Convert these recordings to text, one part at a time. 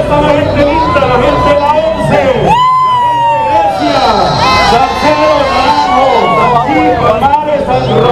está la gente linda, la gente de la 11, la gente de Grecia, Salcedo, Naranjo, San Mares,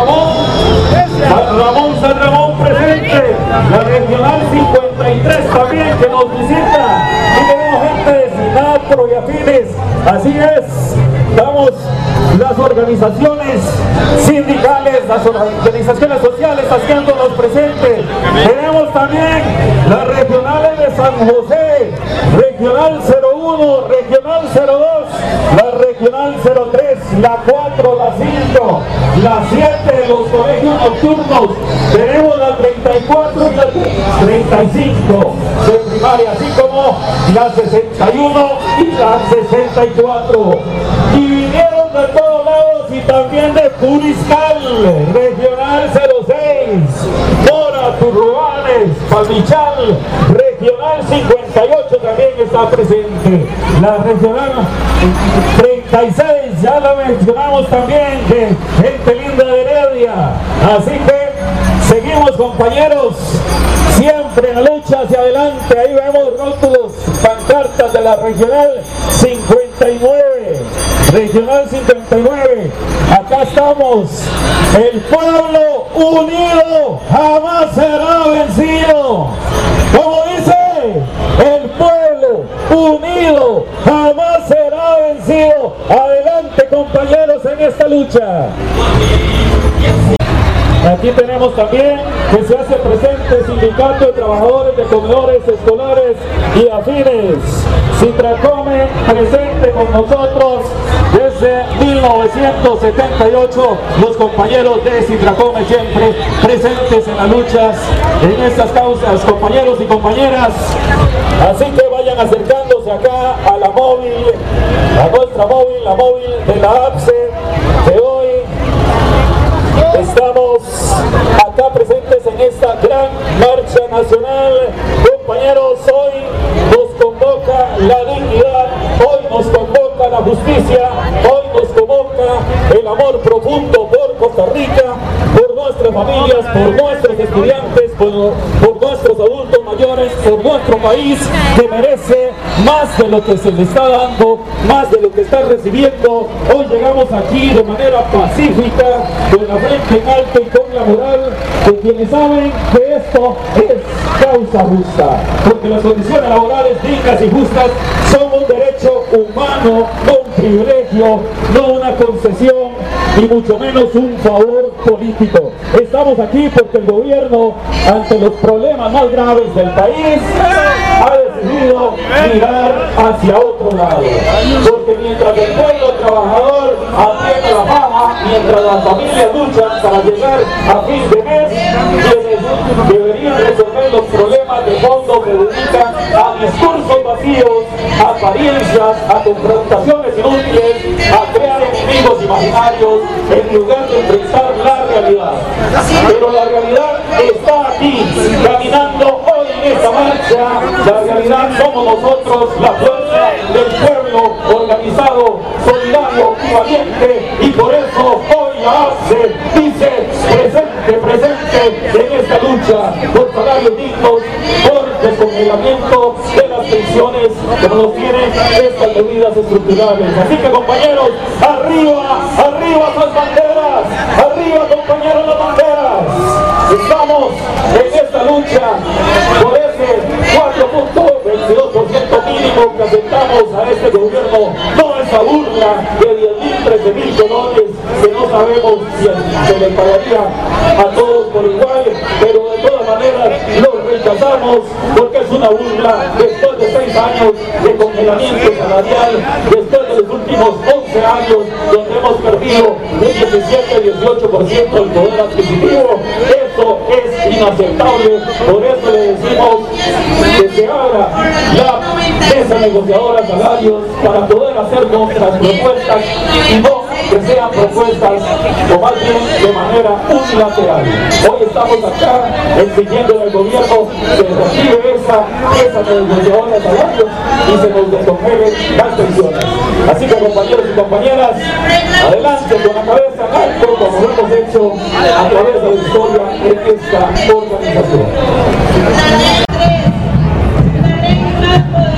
San Ramón presente, la regional 53 también que nos visita, y tenemos gente de Sinapro y afines, así es, estamos las organizaciones sindicales, las organizaciones sociales haciéndonos presentes. Tenemos también las regionales de San José, regional 01, regional 02, la regional 03, la 4, la 5, la 7 de los colegios nocturnos. Tenemos la 34 y la 35 de primaria, así como la 61 y la 64. Y vinieron de todos lados y también de Puriscal, regional 06, Mora, Turruales, Pamichal, regional 58 también está presente. La regional 36, ya la mencionamos también, de gente linda de Heredia. Así que seguimos, compañeros, siempre en la lucha hacia adelante. Ahí vemos rótulos, pancartas de la regional 59. Regional 59, acá estamos. El pueblo unido jamás será vencido. Como dice, el pueblo unido jamás será vencido. Adelante, compañeros, en esta lucha. Aquí tenemos también que se hace presente el Sindicato de Trabajadores de Comedores Escolares y Afines. Citracome presente con nosotros desde 1978. Los compañeros de Citracome siempre presentes en las luchas, en estas causas, compañeros y compañeras. Así que vayan acercándose acá a la móvil, a nuestra móvil, la móvil de la APSE de hoy. Estamos acá presentes en esta gran marcha nacional. Compañeros, hoy nos convoca la dignidad, hoy nos convoca la justicia, hoy nos convoca el amor profundo por Costa Rica, por nuestras familias, por nuestros estudiantes, por nuestros adultos mayores, por nuestro país, que merece más de lo que se le está dando, más de lo que está recibiendo. Hoy llegamos aquí de manera pacífica, con la frente en alto y con la moral de quienes saben que esto es causa justa, porque las condiciones laborales dignas y justas son un derecho humano, no un privilegio, no una concesión y mucho menos un favor político. Estamos aquí porque el gobierno, ante los problemas más graves del país, ha decidido mirar hacia otro lado, porque mientras el pueblo trabajador aprieta la faja, mientras las familias luchan para llegar a fin de mes, quienes deberían resolver los problemas de fondo se dedican a discursos vacíos, a apariencias, a confrontaciones inútiles, a crear enemigos imaginarios en lugar de enfrentar la realidad. Pero la realidad está aquí, caminando hoy en esta marcha. La realidad somos nosotros, la fuerza del pueblo organizado, solidario y valiente, y por eso hoy la APSE dice presente en esta lucha por salarios dignos, por descongelamiento de las pensiones, como nos tienen estas medidas estructurales. Así que, compañeros, arriba, arriba las banderas, arriba, compañeros, las banderas. Estamos en esta lucha por ese 4.22% mínimo que aceptamos a este gobierno, no esa burla de 10.000, 13.000 colones que no sabemos si se le pagaría a todos por igual, pero de todas maneras lo rechazamos porque es una burla. Después de 6 años de congelamiento salarial, después de los últimos 11 años donde hemos perdido un 17-18% del poder adquisitivo, eso es inaceptable. Por eso le decimos que se abra la mesa negociadora de salarios para poder hacer nuestras propuestas y no que sean propuestas o más bien de manera unilateral. Hoy estamos acá exigiendo al gobierno que reactive esa negociadora de salarios y se nos descongelen las pensiones. Así que, compañeros y compañeras, adelante con la cabeza en alto, como lo hemos hecho a través de la historia en esta organización.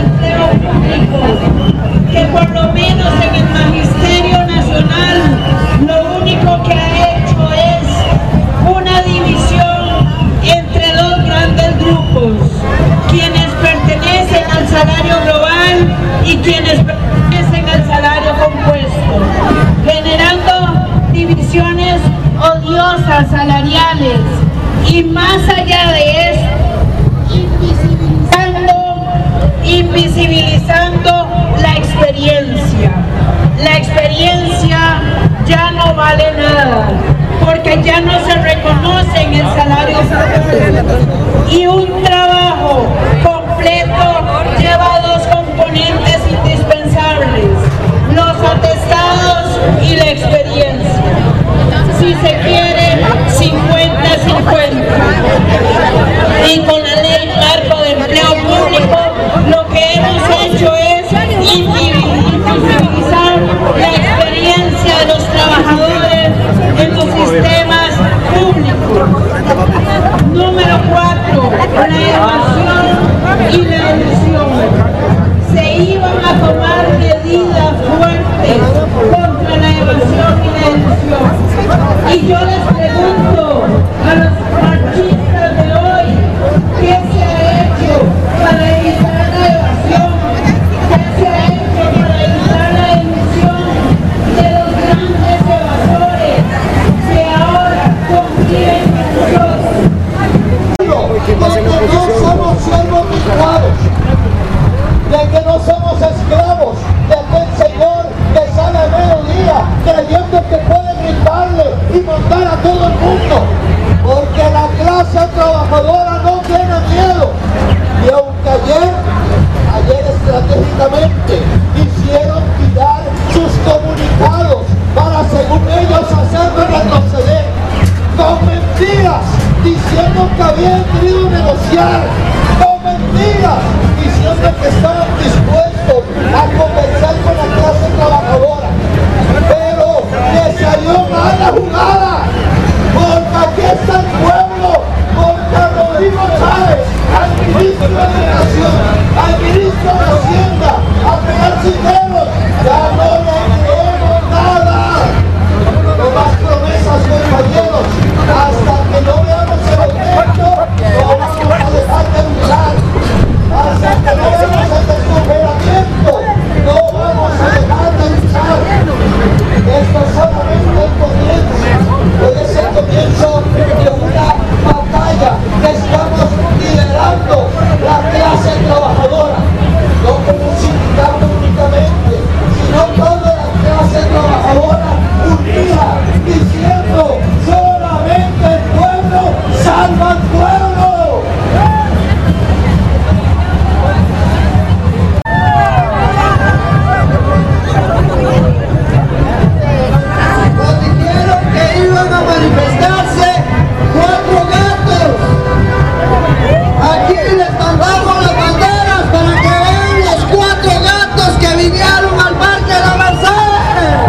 salario global y quienes pertenecen al salario compuesto, generando divisiones odiosas salariales y más allá de esto, invisibilizando la experiencia. La experiencia ya no vale nada, porque ya no se reconoce en el salario y un trabajo completo lleva dos componentes indispensables: los atestados y la experiencia. Si se quiere, 50-50. Y con la ley marco de empleo público, lo que hemos hecho es invisibilizar la experiencia de los trabajadores en los sistemas públicos. Número 4, la evasión y la elusión. Se iban a tomar medidas fuertes contra la evasión y la elusión. Y yo les pregunto a los marchistas de hoy, ¿qué se ha hecho para evitar la evasión? ¿Qué se ha hecho para evitar la elusión de los grandes evasores que ahora conviven con nosotros? De que no somos siervos esclavos, de que no somos esclavos de aquel señor que sale a mediodía creyendo que puede gritarle y mandar a todo el mundo, porque la clase trabajadora no tiene miedo. Y aunque ayer estratégicamente quisieron tirar sus comunicados para, según ellos, hacerme retroceder con mentiras, diciendo que habían querido negociar, con mentiras, diciendo que estaban dispuestos a conversar con la clase trabajadora, pero les salió mal la jugada, porque aquí está el pueblo, contra Rodrigo Chávez, al ministro de Educación, al ministro de Hacienda, a Pegar Cisneros. Ya no le creemos nada, no más promesas, compañeros. Hasta que no veamos el aumento, no vamos a dejar de luchar. Hasta que no veamos el descongelamiento, no vamos a dejar de luchar. Esto solamente el comienzo, puede ser el comienzo de una batalla que estamos liderando la clase trabajadora, no como un sindicato únicamente, sino toda la clase trabajadora unida, diciendo: solamente el pueblo salva al pueblo. Nos dijeron que iban a manifestarse 4 gatos. Aquí les mandamos las banderas para que vean los 4 gatos que vinieron al Parque de la Merced.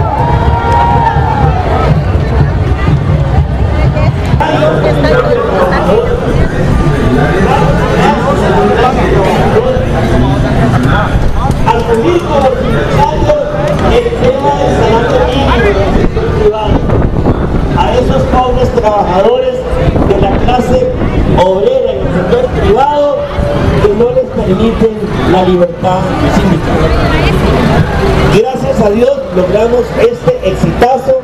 Al cubrir con los empresarios el tema del salario mínimo del sector privado, a esos pobres trabajadores de la clase obrera en el sector privado que no les permiten la libertad sindical. Gracias a Dios logramos este exitazo,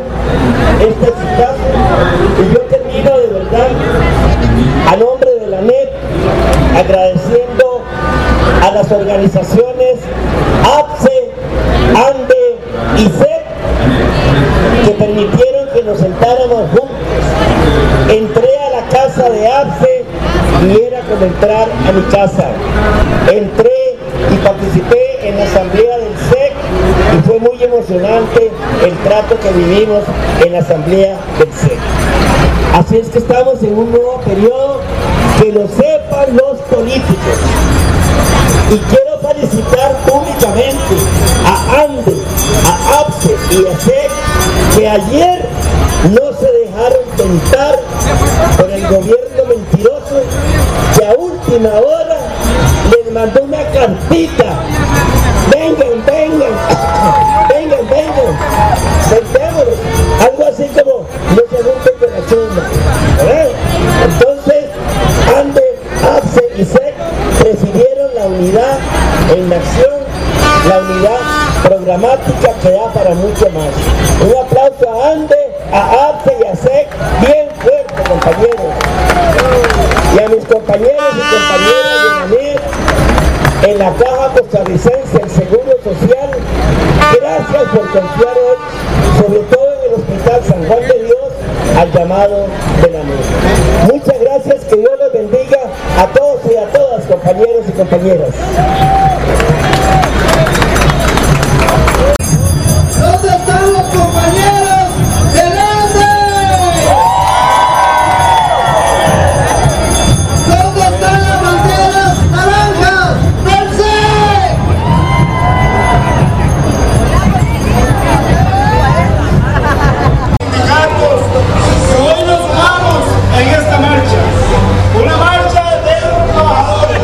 y yo termino de verdad a nombre de la NEP agradeciendo a las organizaciones APSE, ANDE y SEC que permitieron que nos sentáramos juntos. Entré a la casa de APSE y era como entrar a mi casa. Entré y participé en la asamblea del SEC y fue muy emocionante el trato que vivimos en la asamblea del SEC. Así es que estamos en un nuevo periodo, que lo sepan los políticos. Y quiero felicitar públicamente a ANDE, a APSE y a SEC, que ayer no se dejaron tentar por el gobierno mentiroso, que a última hora les mandó una cartita: vengan, sentémonos, algo así como no se junten con la chumba, ¿verdad? Entonces ANDE, APSE y SEC prefirieron la unidad en determinación, la unidad programática que da para mucho más. Un aplauso a ANDE, a APSE y a SEC, bien fuerte, compañeros. Y a mis compañeros y compañeras de la NET, en la Caja Costarricense del Seguro Social, gracias por confiar hoy, sobre todo en el Hospital San Juan de Dios, al llamado de la NET. Muchas gracias, que Dios los bendiga a todos y a todas, compañeros y compañeras. ¿Dónde están los compañeros del ANDE? ¿Dónde están las banderas naranjas del SEC? Hoy nos vamos en esta marcha, una marcha de los trabajadores,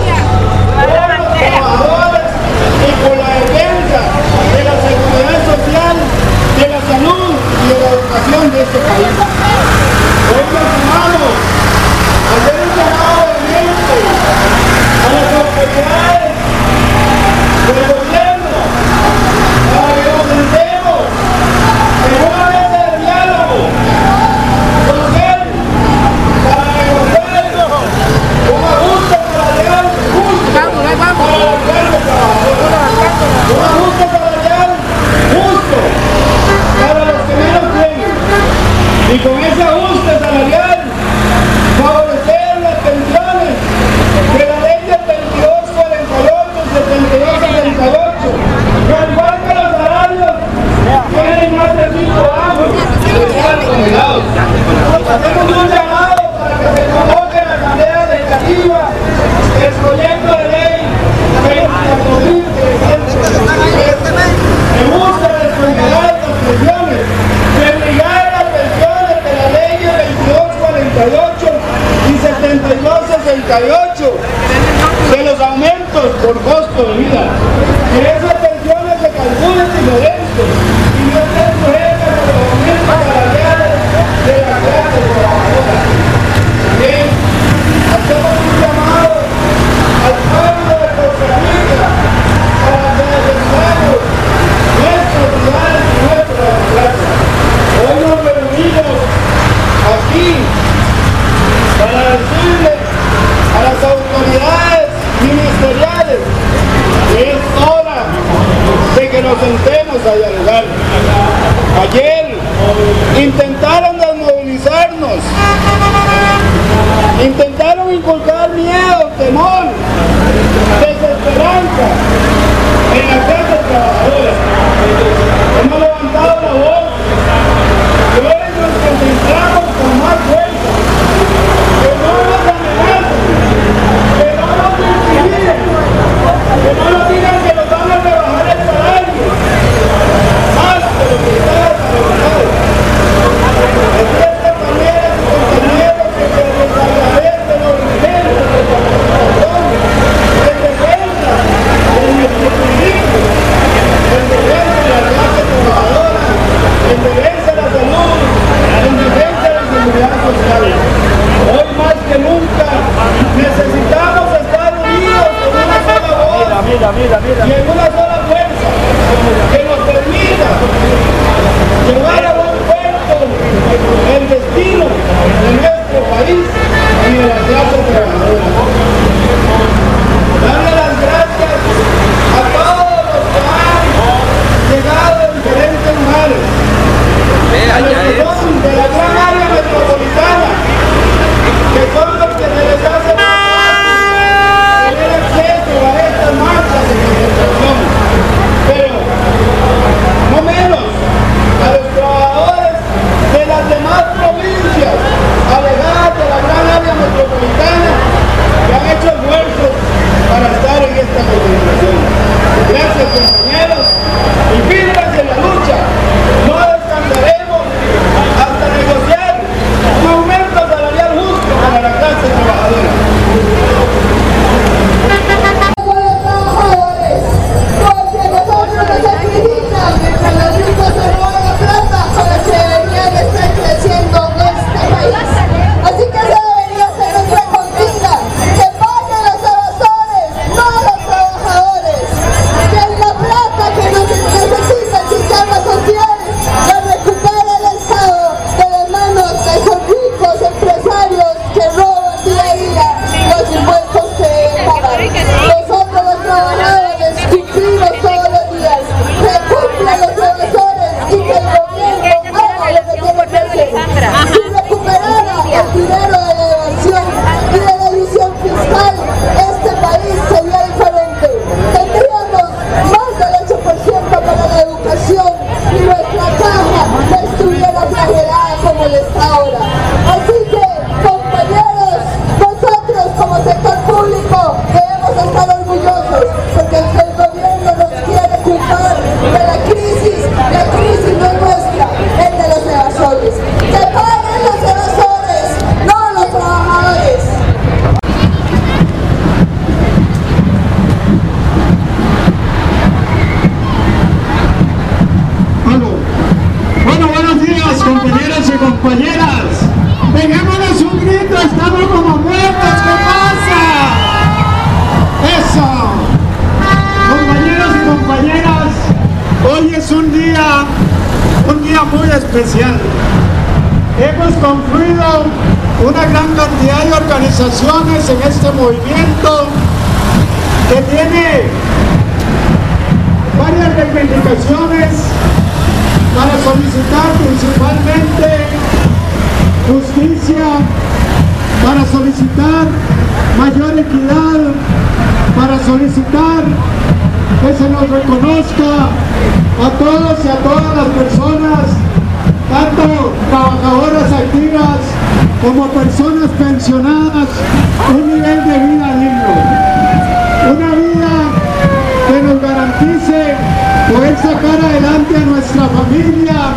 y por la defensa de la seguridad social, de la salud y de la educación de este país. Hoy nos sumamos a hacer un llamado de mente a las autoridades del gobierno para que nos sentemos en una mesa de diálogo con él para negociar un ajuste salarial justo para la clase trabajadora, un ajuste salarial justo para los que menos tienen, y con ese ajuste salarial favorecer las pensiones de la ley de 2248 y 7268, que al igual que los salarios tienen más de 5 años de estar congelados. Hacemos un llamado para que se convoque en la Asamblea Legislativa el proyecto de ley 24.363 que busca descongelar las pensiones, que obligar las pensiones de la ley de 2248 y 7268 de los aumentos por costo de vida, que esas pensiones se calculen diferentes y no estén sujetas a los aumentos salariales de la clase trabajadora. También hacemos un llamado al pueblo de Costa Rica para que defendamos nuestras ciudades y nuestra democracia. Hoy nos reunimos aquí para decirles a las autoridades ministeriales que es hora de que nos sentemos a dialogar. Ayer intentaron desmovilizarnos, intentaron inculcar miedo, temor, desesperanza en la clase trabajadora. Hemos levantado la voz y hoy nos concentramos con más fuerza. Que no nos amenacen, que no nos intimiden, que no nos digan que nos van a rebajar el salario más de lo que está trabajado. Así es, compañeras y compañeros, que se les agradece lo urgente de la situación, en defensa de nuestro proyecto, en defensa de la clase trabajadora, en defensa de la salud, en defensa de la seguridad social. Hoy más que nunca necesitamos estar unidos con una sola voz y en una sola fuerza que nos permita llevar a buen puerto el destino de nuestro país y de la clase trabajadora. Darle las gracias a todos los que han llegado en diferentes mares, a los que son de la gran área metropolitana, que son los que se les hace más fácil tener acceso a estas marchas de concentración, pero no menos a los trabajadores de las demás provincias alejadas de la gran área metropolitana que han hecho esfuerzos para estar en esta concentración. y que el gobierno haga lo que tiene que hacer y recuperara el dinero de la evasión y de la ilusión fiscal. Este país sería diferente. Tendríamos más del 8% para la educación y nuestra caja no estuviera flagelada como lo está ahora. Así que, compañeros, nosotros como sector público debemos estar orgullosos porque el gobierno nos quiere culpar de la crisis no es nuestra, es de los evasores. ¡Que paguen los evasores, no los trabajadores! Bueno, buenos días, compañeros y compañeras. Peguémonos un grito, estamos como muertos, ¿qué pasa? Eso. Compañeros y compañeras, hoy es un día muy especial. Hemos confluido una gran cantidad de organizaciones en este movimiento que tiene varias reivindicaciones para solicitar principalmente justicia, para solicitar mayor equidad, para solicitar que se nos reconozca a todos y a todas las personas, tanto trabajadoras activas como personas pensionadas, un nivel de vida digno, una vida que nos garantice poder sacar adelante a nuestra familia,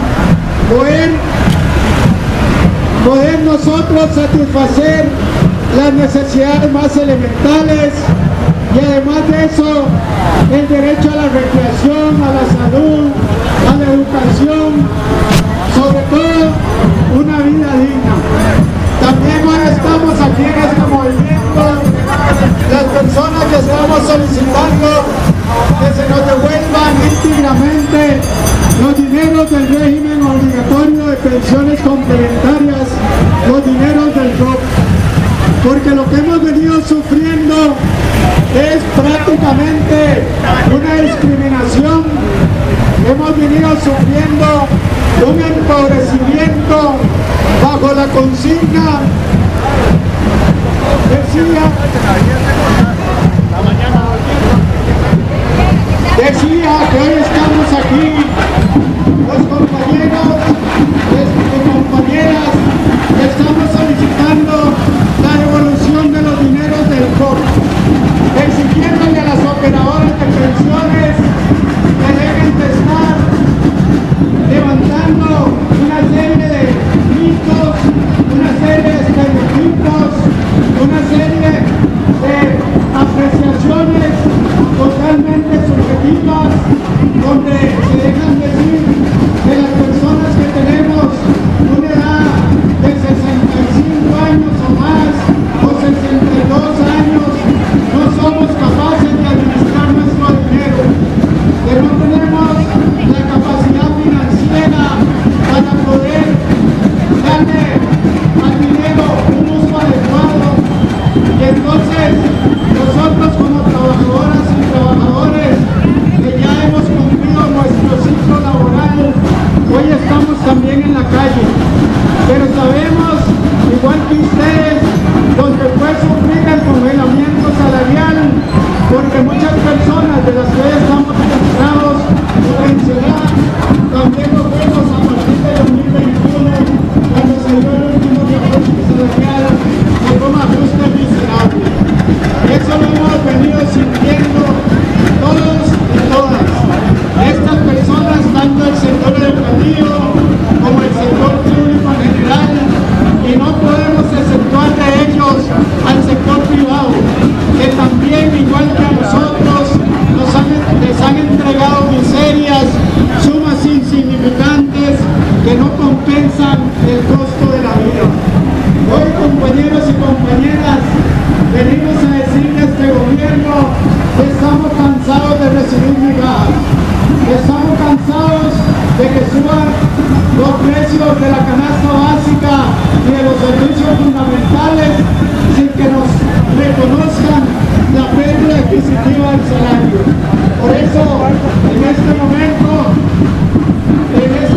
poder nosotros satisfacer las necesidades más elementales y además de eso el derecho a la recreación, a la salud, a la educación, sobre todo una vida digna. También hoy estamos aquí en este movimiento, las personas que estamos solicitando que se nos devuelvan íntegramente los dineros del régimen obligatorio de pensiones complementarias, los dineros del ROP, porque lo que hemos venido sufriendo es prácticamente una discriminación. Hemos venido sufriendo un empobrecimiento bajo la consigna, decía que hoy estamos aquí los compañeros y compañeras que estamos solicitando la devolución de los dineros del COP, exigiéndole a las operadoras de pensiones que deben de estar levantando una serie de mitos, una serie de estereotipos, una serie de apreciaciones totalmente subjetivas, donde se dejan decir que las personas que tenemos una edad de 65 años o más, o 62 años, no somos capaces de administrar nuestro dinero, que no tenemos la capacidad financiera para poder darle al dinero un uso adecuado. Y entonces nosotros como trabajadoras y trabajadores que ya hemos cumplido nuestro ciclo laboral, hoy estamos también en la calle, pero sabemos, igual que ustedes, los que fue sufrir el congelamiento salarial, porque muchas personas de las que hoy estamos registrados o pensionadas también lo fuimos a partir de 2021, cuando se dio el último reajuste salarial con un ajuste miserable. Eso lo hemos venido sintiendo todos y todas. Estas personas, tanto el sector educativo como el sector público en general, y no podemos exceptuar de ellos al sector privado, que también, igual que a nosotros, les han entregado miserias, sumas insignificantes que no compensan el costo de la vida. Hoy, compañeros y compañeras, venimos a decirle a este gobierno que estamos cansados de recibir migajas, que estamos cansados de que suban los precios de la canasta básica y de los servicios fundamentales sin que nos reconozcan la pérdida adquisitiva del salario. Por eso, en este momento,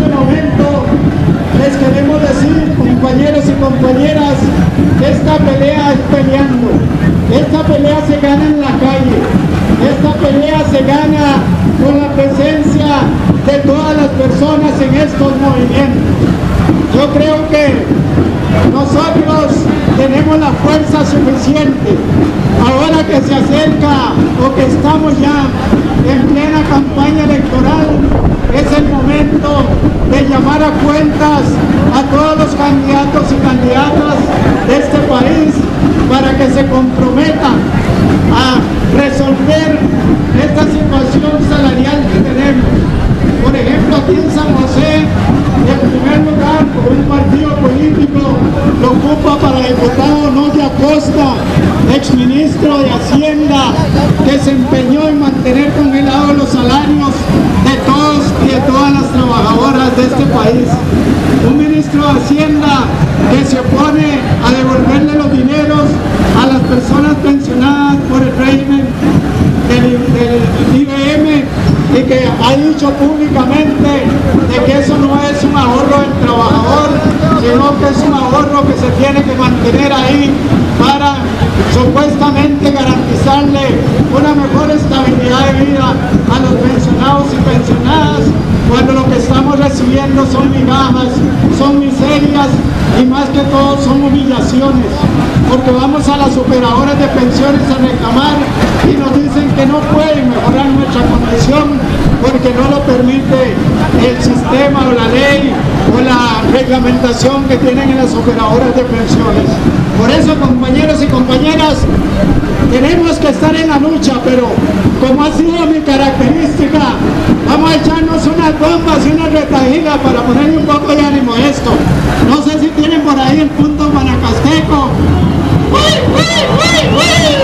gana con la presencia de todas las personas en estos movimientos. Yo creo que nosotros tenemos la fuerza suficiente. Ahora que se acerca o que estamos ya en plena campaña electoral, es el momento de llamar a cuentas a todos los candidatos y candidatas de este país para que se comprometan a resolver esta situación salarial que tenemos. Por ejemplo, aquí en San José, en primer lugar, por un partido político, lo ocupa para diputado Noya Acosta, exministro de Hacienda, que se empeñó en mantener congelados los salarios de todos y de todas las trabajadoras de este país. Un ministro de Hacienda que se opone a devolverle los dineros a las personas pensionadas por el régimen del IBM, y que ha dicho públicamente de que eso no es un ahorro del trabajador, sino que es un ahorro que se tiene que mantener ahí para supuestamente garantizarle una mejor estabilidad de vida a los pensionados y pensionadas, cuando lo que estamos recibiendo son migajas, son miserias y más que todo son humillaciones, porque vamos a las operadoras de pensiones a reclamar y nos dicen que no pueden mejorar nuestra condición porque no lo permite el sistema o la ley o la reglamentación que tienen en las operadoras de pensiones. Por eso, compañeros y compañeras, tenemos que estar en la lucha, pero como ha sido mi característica, vamos a echarnos unas bombas y una retaíla para ponerle un poco de ánimo a esto. No sé si tienen por ahí el punto Guanacasteco. ¡Uy, uy, uy, uy!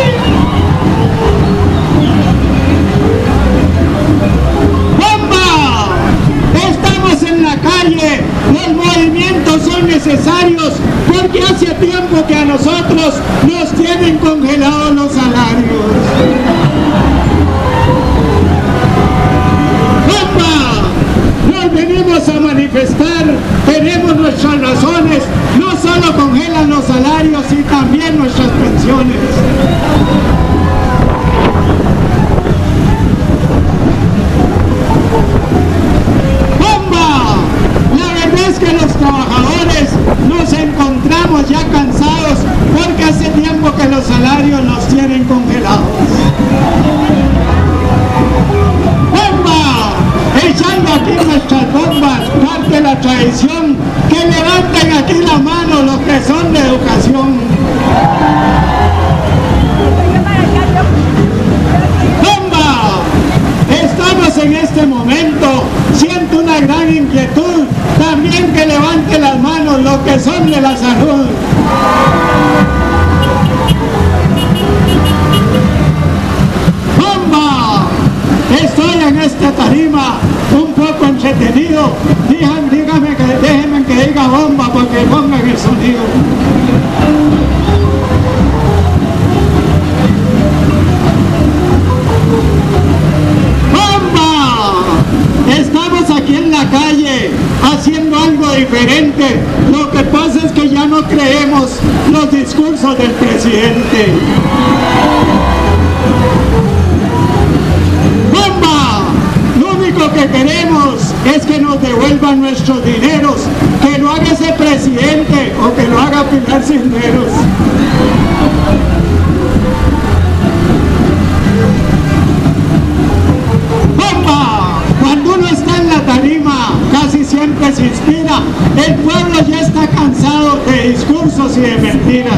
Estamos en la calle, los movimientos son necesarios porque hace tiempo que a nosotros nos tienen congelados los salarios. Nos venimos a manifestar, tenemos nuestras razones, no solo congelan los salarios, sino también nuestras pensiones. Que los trabajadores nos encontramos ya cansados porque hace tiempo que los salarios nos tienen congelados. ¡Bomba! Echando aquí nuestras bombas, parte de la tradición, que levanten aquí la mano los que son de educación. ¡Bomba! Estamos en este momento, siento una gran inquietud, también que levante las manos los que son de la salud. ¡Bomba! Estoy en esta tarima un poco entretenido. Déjenme que diga bomba porque pongan el sonido. Estamos aquí en la calle haciendo algo diferente. Lo que pasa es que ya no creemos los discursos del presidente. ¡Bomba! Lo único que queremos es que nos devuelvan nuestros dineros, que lo haga ese presidente o que lo haga Pilar Cisneros. Cuando uno está en la tarima, casi siempre se inspira. El pueblo ya está cansado de discursos y de mentiras.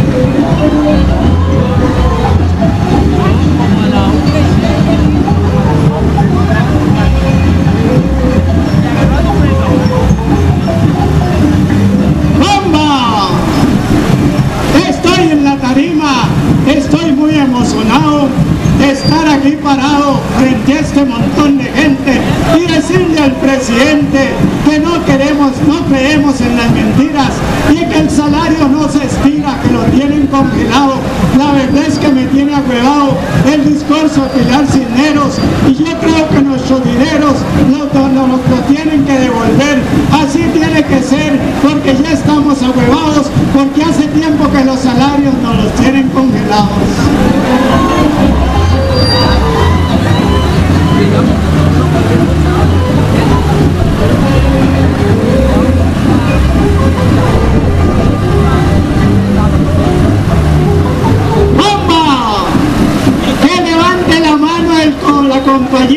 ¡Bomba! Estoy en la tarima, estoy muy emocionado de estar aquí parado frente a este montón de gente y decirle al presidente que no creemos en las mentiras y que el salario no se estira, que lo tienen congelado. La verdad es que me tiene agüevado el discurso de Pilar Cisneros y yo creo que nuestros dineros nos tienen que devolver. Así tiene que ser, porque ya estamos agüevados, porque hace tiempo que los salarios nos los tienen congelados.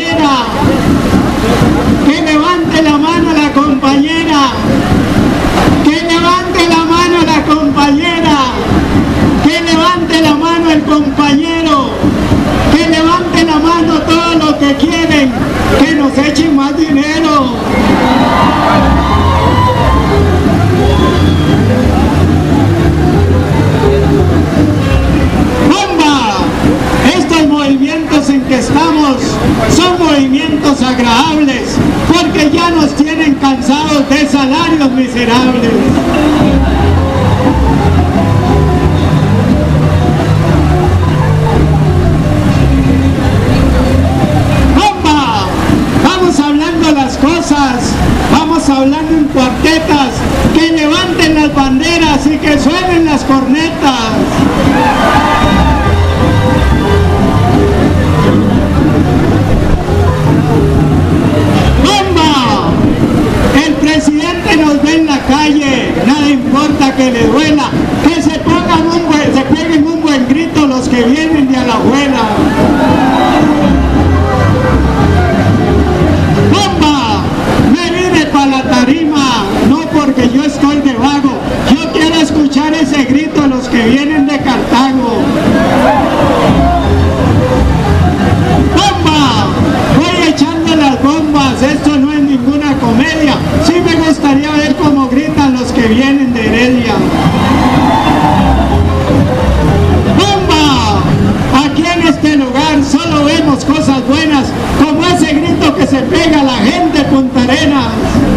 compañera. Que levante la mano la compañera. Que levante la mano la compañera. Que levante la mano el compañero. Que levante la mano todos los que quieren que nos echen más dinero. Estos movimientos en que estamos son movimientos agradables porque ya nos tienen cansados de salarios miserables. ¡Bomba! Vamos hablando las cosas, vamos hablando en cuartetas, que levanten las banderas y que suenen las cornetas. El presidente nos ve en la calle, nada importa que le duela, que se peguen un buen grito los que vienen de Alajuela. ¡Bomba! Me vine para la tarima, no porque yo estoy de vago, yo quiero escuchar ese grito a los que vienen de Cartago. ¡Bomba! Voy echando las bombas, esto no es ninguna comedia. Sí me gustaría ver cómo gritan los que vienen de Heredia. ¡Bomba! Aquí en este lugar solo vemos cosas buenas, como ese grito que se pega a la gente Punta Arenas.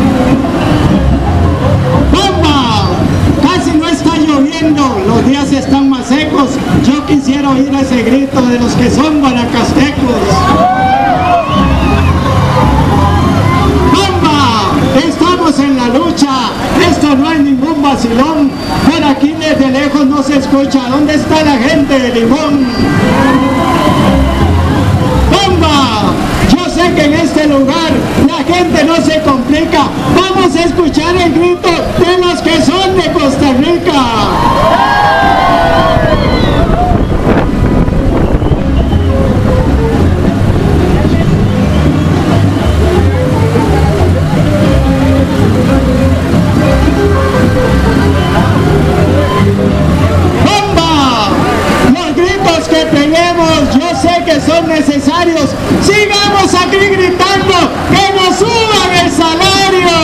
¡Bomba! Casi no está lloviendo, los días están más secos. Yo quisiera oír ese grito de los que son guanacastecos. Estamos en la lucha, esto no es ningún vacilón, por aquí desde lejos no se escucha. ¿Dónde está la gente de Limón? ¡Bomba! Yo sé que en este lugar la gente no se complica, vamos a escuchar el grito de los que son de Costa Rica. Yo sé que son necesarios. Sigamos aquí gritando que nos suban el salario.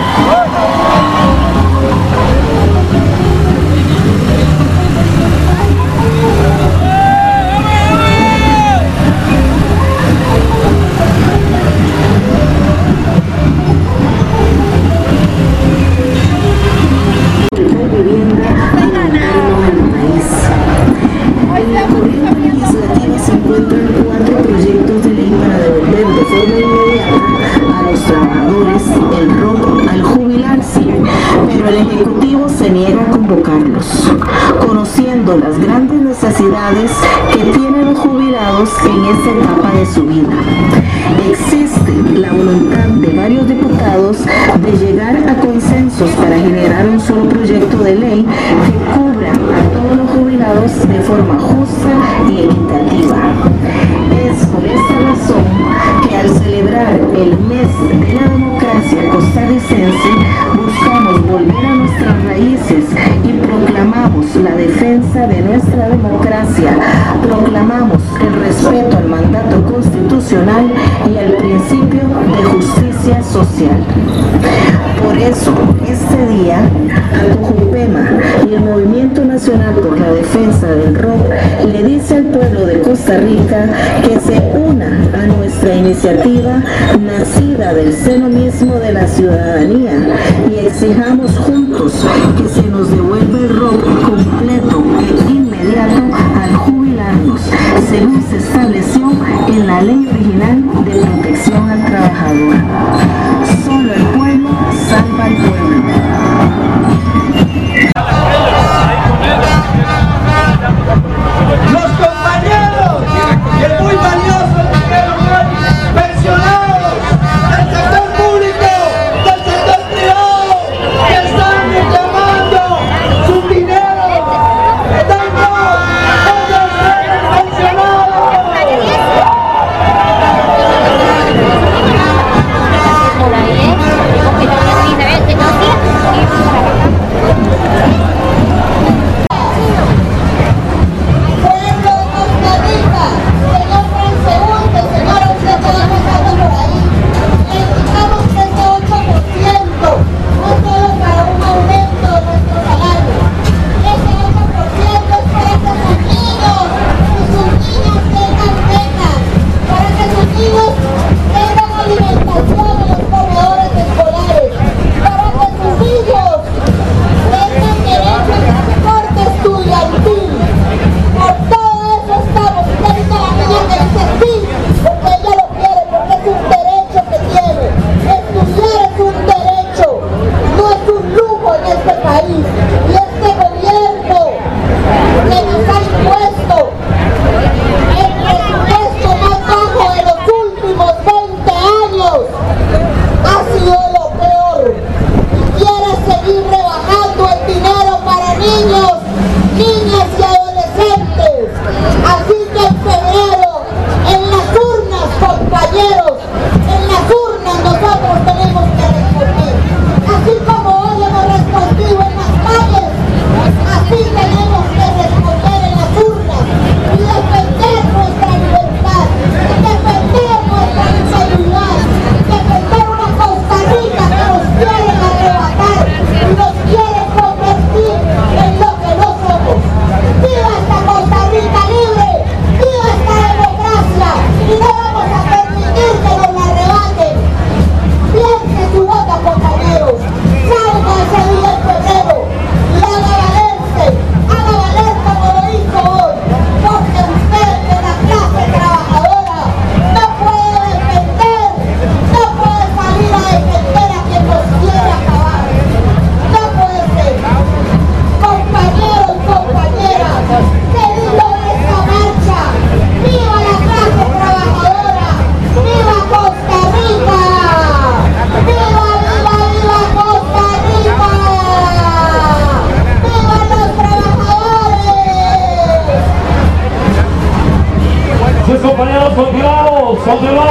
Las grandes necesidades que tienen los jubilados en esta etapa de su vida. Existe la voluntad de varios diputados de llegar a consensos para generar un solo proyecto de ley que cubra a todos los jubilados de forma justa y equitativa. Es por esta razón que al celebrar el mes de la democracia costarricense buscamos volver a nuestras raíces y proclamamos la defensa de nuestra democracia, proclamamos el respeto al mandato constitucional y al principio de justicia social. Por eso, este día, Acojupema y el Movimiento Nacional por la Defensa del Rock le dice al pueblo de Costa Rica que se una a nuestra iniciativa nacida del seno mismo de la ciudadanía y exijamos juntos que se nos devuelva el rock completo e inmediato al jubilarnos, según se estableció en la Ley Original de Protección al Trabajador. Solo el pueblo salva al pueblo. Los compañeros y el muy valioso dinero pensionados del sector público, del sector privado, que están reclamando su dinero. ¡Estamos pensionados!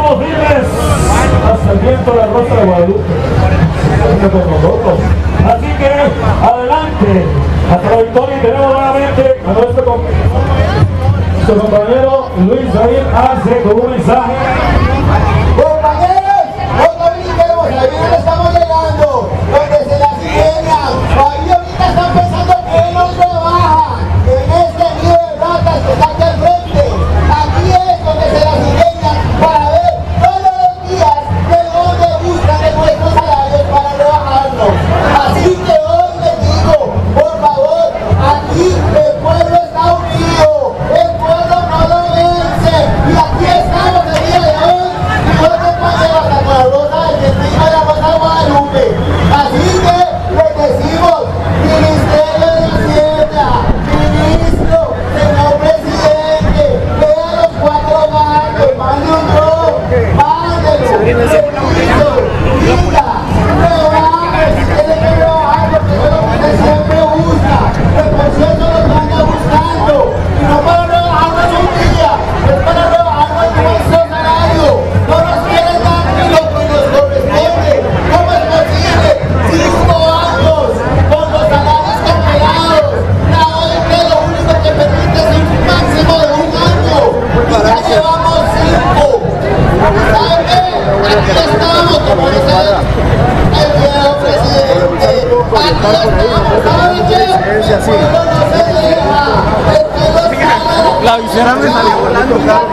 Seguimos firmes hasta el viento de la Rosa de Guadalupe. Con nosotros. Así que adelante hasta la victoria, y tenemos nuevamente a nuestro compañero Luis David Arce con un mensaje. Compañeros, no brinquemos, ahí no estamos llegando, donde se las ingenian. Ahí ahorita están pensando que no trabajan en este nido de ratas que está aquí al frente. Aquí es donde se las ingenian para ver todos los días de dónde buscan de nuestros salarios para rebajarnos. Así que hoy les digo, por favor, aquí el pueblo está unido, el pueblo no lo vence, y aquí estamos el día de hoy, y hoy compañeros hasta con la Rosa del Destino de la Rosa de Guadalupe. Así que les decimos, Ministerio de Hacienda, Ministro, señor Presidente, vea los 4 baños, mande un dron, mándelo, repito, diga, rebajes, tiene que rebajar porque eso es lo que usted siempre busca, que por cierto lo que anda buscando, y no para rebajarnos un día, es para rebajarnos nuestro salario, no nos quieren dar ni lo que nos corresponde. ¿Cómo es posible? 5 años con los salarios congelados, la OIT lo único que permite es un máximo de 1 año, y ya llevamos 5. ¿Saben qué? Aquí estamos, como dice el viejo presidente, aquí estamos, ¿saben qué? El pueblo no se deja, el pueblo sabe. La visera me salió volando, claro.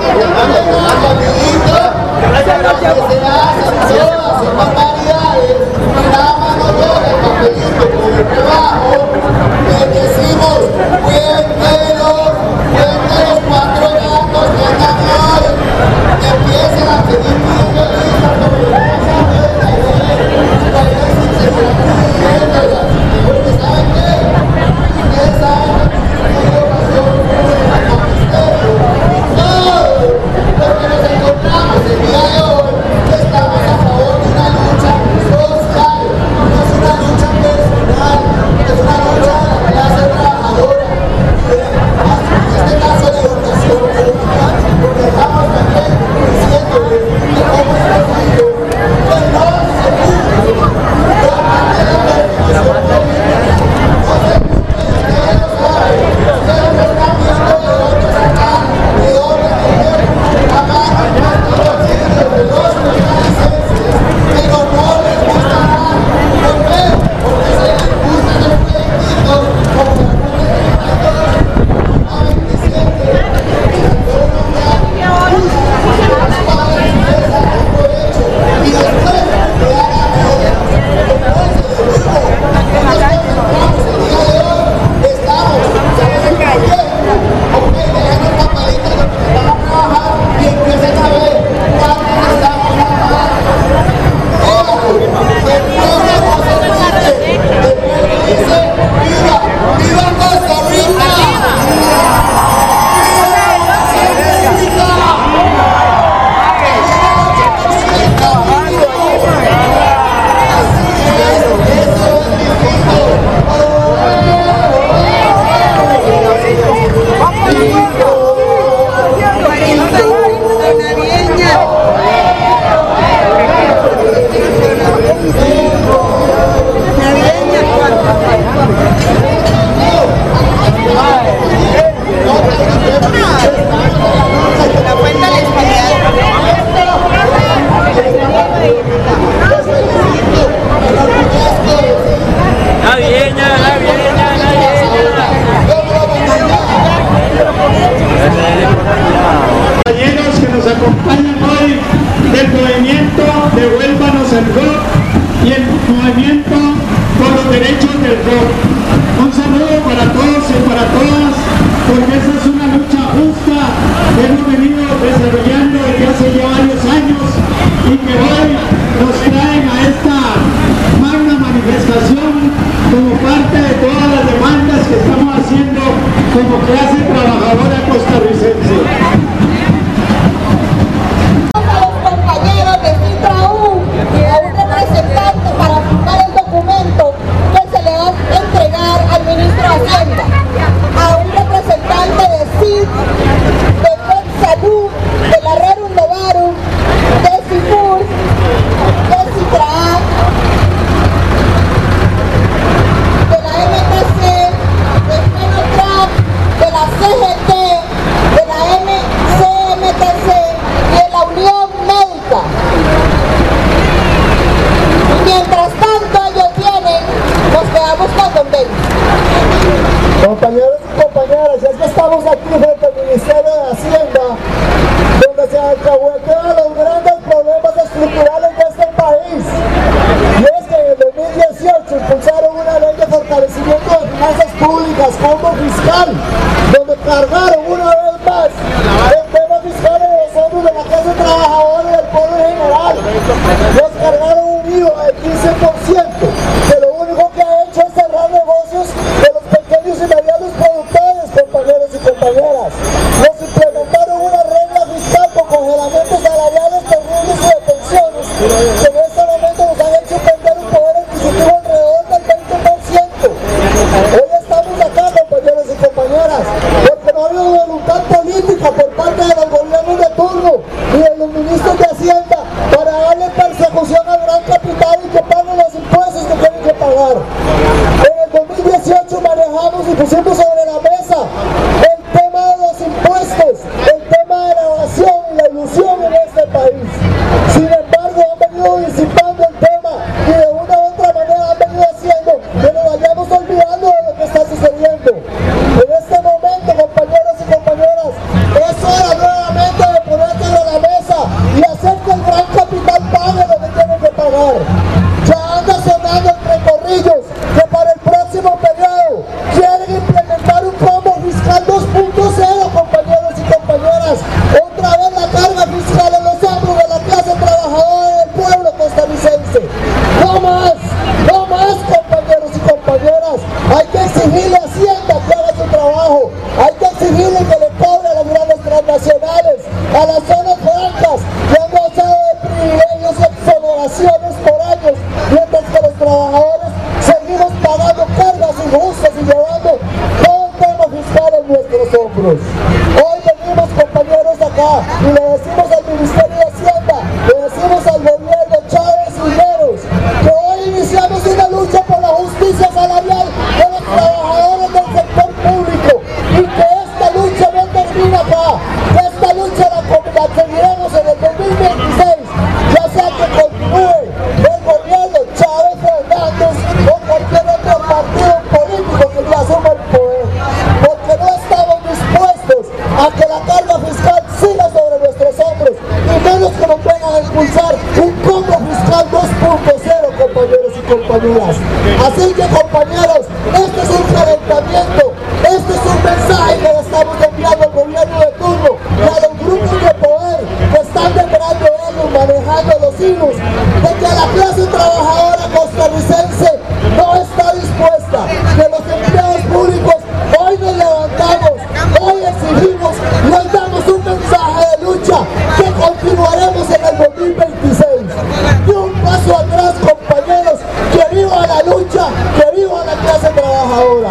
Porque nos encontramos el día de hoy, estamos a favor de una lucha social, no es una lucha personal, es una lucha de la clase trabajadora, en este caso de educación pública, porque estamos también diciéndole que cómo es posible que no se cumple la parte de la persecución política, no se cumple, ustedes lo saben, ustedes lo están viendo de dónde sacar, de dónde tener. Compañeros que nos acompañan hoy del movimiento Devuélvanos el Rock y el movimiento por los derechos del rock. Un saludo para todos y para todas, porque esa es una lucha justa que hemos venido desarrollando desde hace ya varios años y que hoy nos traen a esta magna manifestación como parte de todas las demandas que estamos haciendo como clase trabajadora costarricense. A los compañeros de CITRAU, a un representante para firmar el documento que se le va a entregar al ministro de Hacienda, a un representante de CID, de FEDSALUD, de la Rerum Novarum, de Nos cargaron un IVA del 15%, que lo único que ha hecho es cerrar negocios de los pequeños y medianos productores, compañeros y compañeras. Nos implementaron una regla fiscal con congelamientos salariales terribles y de pensiones, que en este momento nos han hecho perder un poder adquisitivo alrededor del 20%. Hoy estamos acá, compañeros y compañeras, porque no ha habido voluntad política por parte de los gobiernos de turno y de los ministros de Hacienda para darle persecución al gran capital y que paguen los impuestos que tienen que pagar. En el 2018 manejamos y pusimos sobre la mesa el tema de los impuestos, el tema de la evasión y la ilusión en este país. Sin embargo, han venido disipando el tema y de una u otra manera han venido haciendo que nos vayamos olvidando de lo que está sucediendo. En este momento, compañeros y compañeras, es hora nuevamente de poner sobre la mesa y hacer que el gran capital pague lo que tiene que pagar. Ya anda sonando entre corrillos que para el próximo periodo quieren implementar un combo fiscal 2.0, compañeros y compañeras. Otra vez la carga fiscal en los hombros de la clase trabajadora del pueblo costarricense. No más, compañeros y compañeras. Hay que exigirle a Hacienda que haga su trabajo. Hay que exigirle que le cobre a las grandes transnacionales, a las zonas francas que han gozado de privilegios y exoneraciones por años, mientras que los trabajadores seguimos pagando cargas injustas y llevando todo el tema fiscal en nuestros hombros. Hoy venimos, compañeros, acá y le decimos al Ministerio de Hacienda, le decimos al gobierno Chávez y Leros, que hoy iniciamos una lucha por la justicia salarial de los trabajadores del sector público y que esta lucha no termina acá, que esta lucha la seguiremos en el 2026, ya sea que continúe el gobierno Chávez Fernández o cualquier otro partido político que ya asuma el poder, porque no estamos dispuestos a que la carga fiscal siga sobre nuestros hombros y menos que nos vengan a impulsar un combo fiscal 2.0, compañeros y compañeras. Así que, compañeros, este es un calentamiento, este es un mensaje que le estamos enviando al gobierno de turno y a los grupos de poder que están detrás de ellos manejando los hilos de que la clase trabajadora costarricense no está dispuesta, que los empleados públicos hoy nos levantamos, hoy exigimos y hoy damos un mensaje de lucha que continuaremos en el 2026. Y un paso atrás, compañeros, que viva la lucha, que viva la clase trabajadora.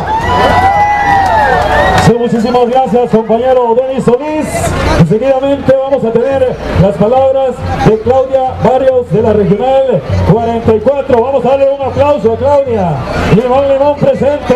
Sí, muchísimas gracias, compañero Denis Solís. Y seguidamente vamos a tener las palabras de Claudia Barrios de la Regional 44. Vamos a darle un aplauso a Claudia. Limón presente.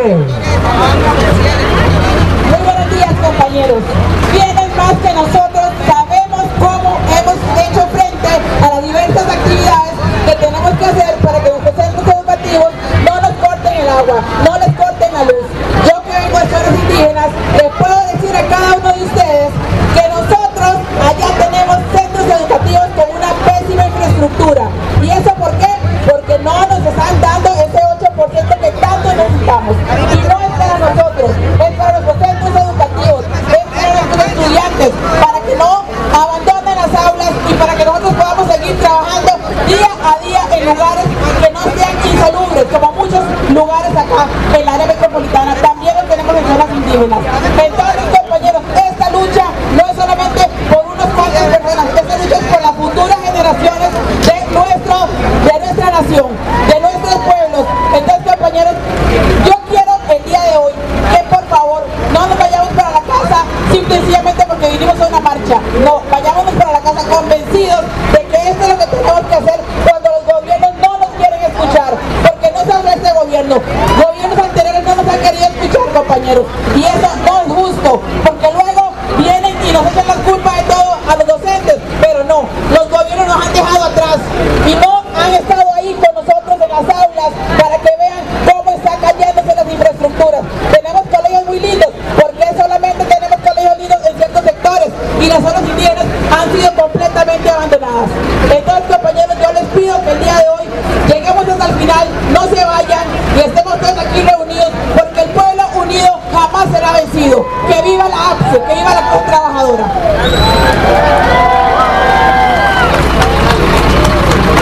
Muy buenos días, compañeros. Vienen más que nosotros, sabemos cómo hemos hecho frente a las diversas actividades que tenemos que hacer para que nuestros centros educativos no nos corten el agua, no les corten la luz. Yo que vengo de zonas indígenas, les puedo decir a cada uno de ustedes que nosotros allá tenemos centros educativos con una pésima infraestructura. ¿Y eso por qué? Porque no nos están dando ese 8% que tanto necesitamos. Y no es para nosotros, es para nuestros centros educativos, es para nuestros estudiantes, para que no abandonen las aulas y para que nosotros podamos seguir trabajando día a día en lugares que no sean insalubres, como muchos lugares acá en la área metropolitana. También lo tenemos en zonas indígenas. Entonces, compañeros, esta lucha no es solamente por unos cuantas personas, esta lucha es por las futuras generaciones de nuestra nación, de nuestros pueblos. Entonces, compañeros, yo quiero el día de hoy que por favor no nos vayamos para la casa simplemente porque vinimos a una marcha. No, vayámonos para la casa convencidos de que esto es lo que tenemos que hacer cuando los gobiernos no nos quieren escuchar, porque no solo este gobierno, gobiernos anteriores no nos han querido escuchar, compañeros, y eso no es justo, porque luego vienen y nos echan la culpa de todo a los docentes, pero no, los gobiernos nos han dejado atrás y no han estado ahí con nosotros en las aulas para que vean cómo están cayéndose las infraestructuras. Tenemos colegios muy lindos, porque solamente tenemos colegios lindos en ciertos sectores y las zonas indígenas han sido completamente abandonadas. Entonces, compañeros, yo les pido que el día de hoy lleguemos hasta el final, no se vayan y estemos todos aquí reunidos, porque el pueblo unido jamás será vencido. ¡Que viva la APSE! ¡Que viva la clase trabajadora!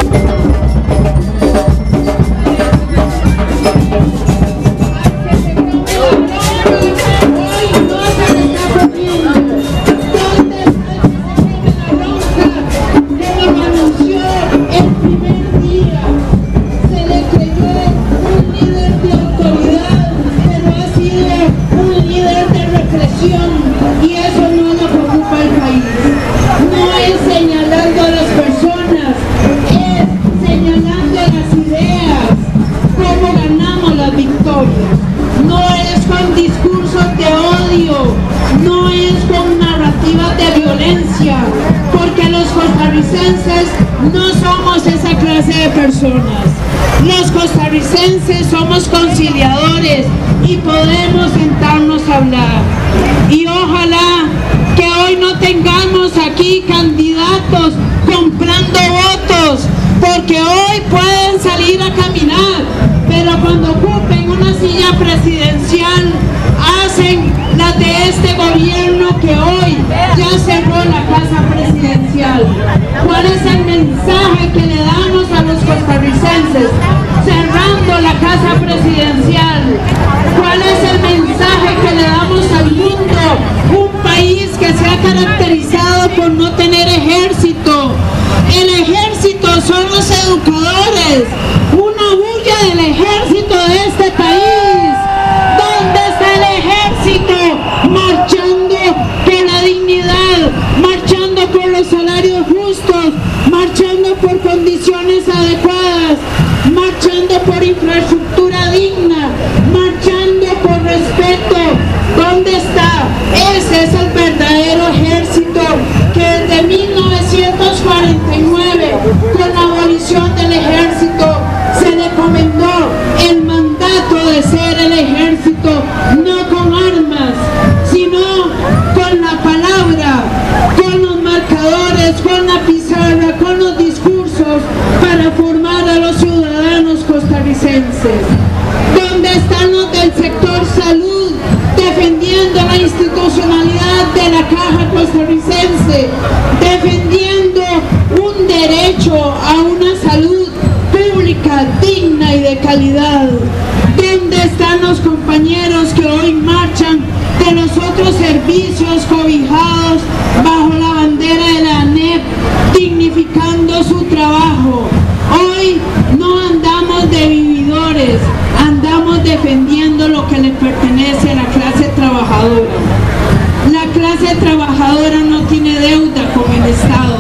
somos esa clase de personas. Los costarricenses somos conciliadores y podemos sentarnos a hablar. Y ojalá que hoy no tengamos aquí candidatos comprando votos, porque hoy pueden salir a caminar, pero cuando ocupen una silla presidencial hacen las de este gobierno que hoy ya cerró la casa presidencial. ¿Cuál es el mensaje que le damos a los costarricenses cerrando la casa presidencial? ¿Cuál es el mensaje que le damos al mundo? Un país que se ha caracterizado por no tener ejército. El ejército son los educadores. Una bulla del ejército de este país. ¿Dónde está el ejército? Marchando por la dignidad, marchando por los salarios justos, marchando por condiciones adecuadas, marchando por infraestructura digna, marchando por respeto. ¿Dónde está? Ese es el verdadero ejército que desde 1949, con la abolición del ejército, se le encomendó el mandato de ser el ejército, no con armas, sino con la palabra, con los marcadores, con la pizarra, con los discursos, para formar a los ciudadanos costarricenses. ¿Dónde están los del sector salud defendiendo la institucionalidad de la Caja Costarricense, defendiendo un derecho a una salud pública digna y de calidad? ¿Dónde están los compañeros que hoy marchan de los otros servicios cobijados bajo la bandera de la ANEP, dignificando su trabajo? Hoy no andamos de vividores, andamos defendiendo lo que le pertenece a la clase trabajadora. La clase trabajadora no tiene deuda con el Estado.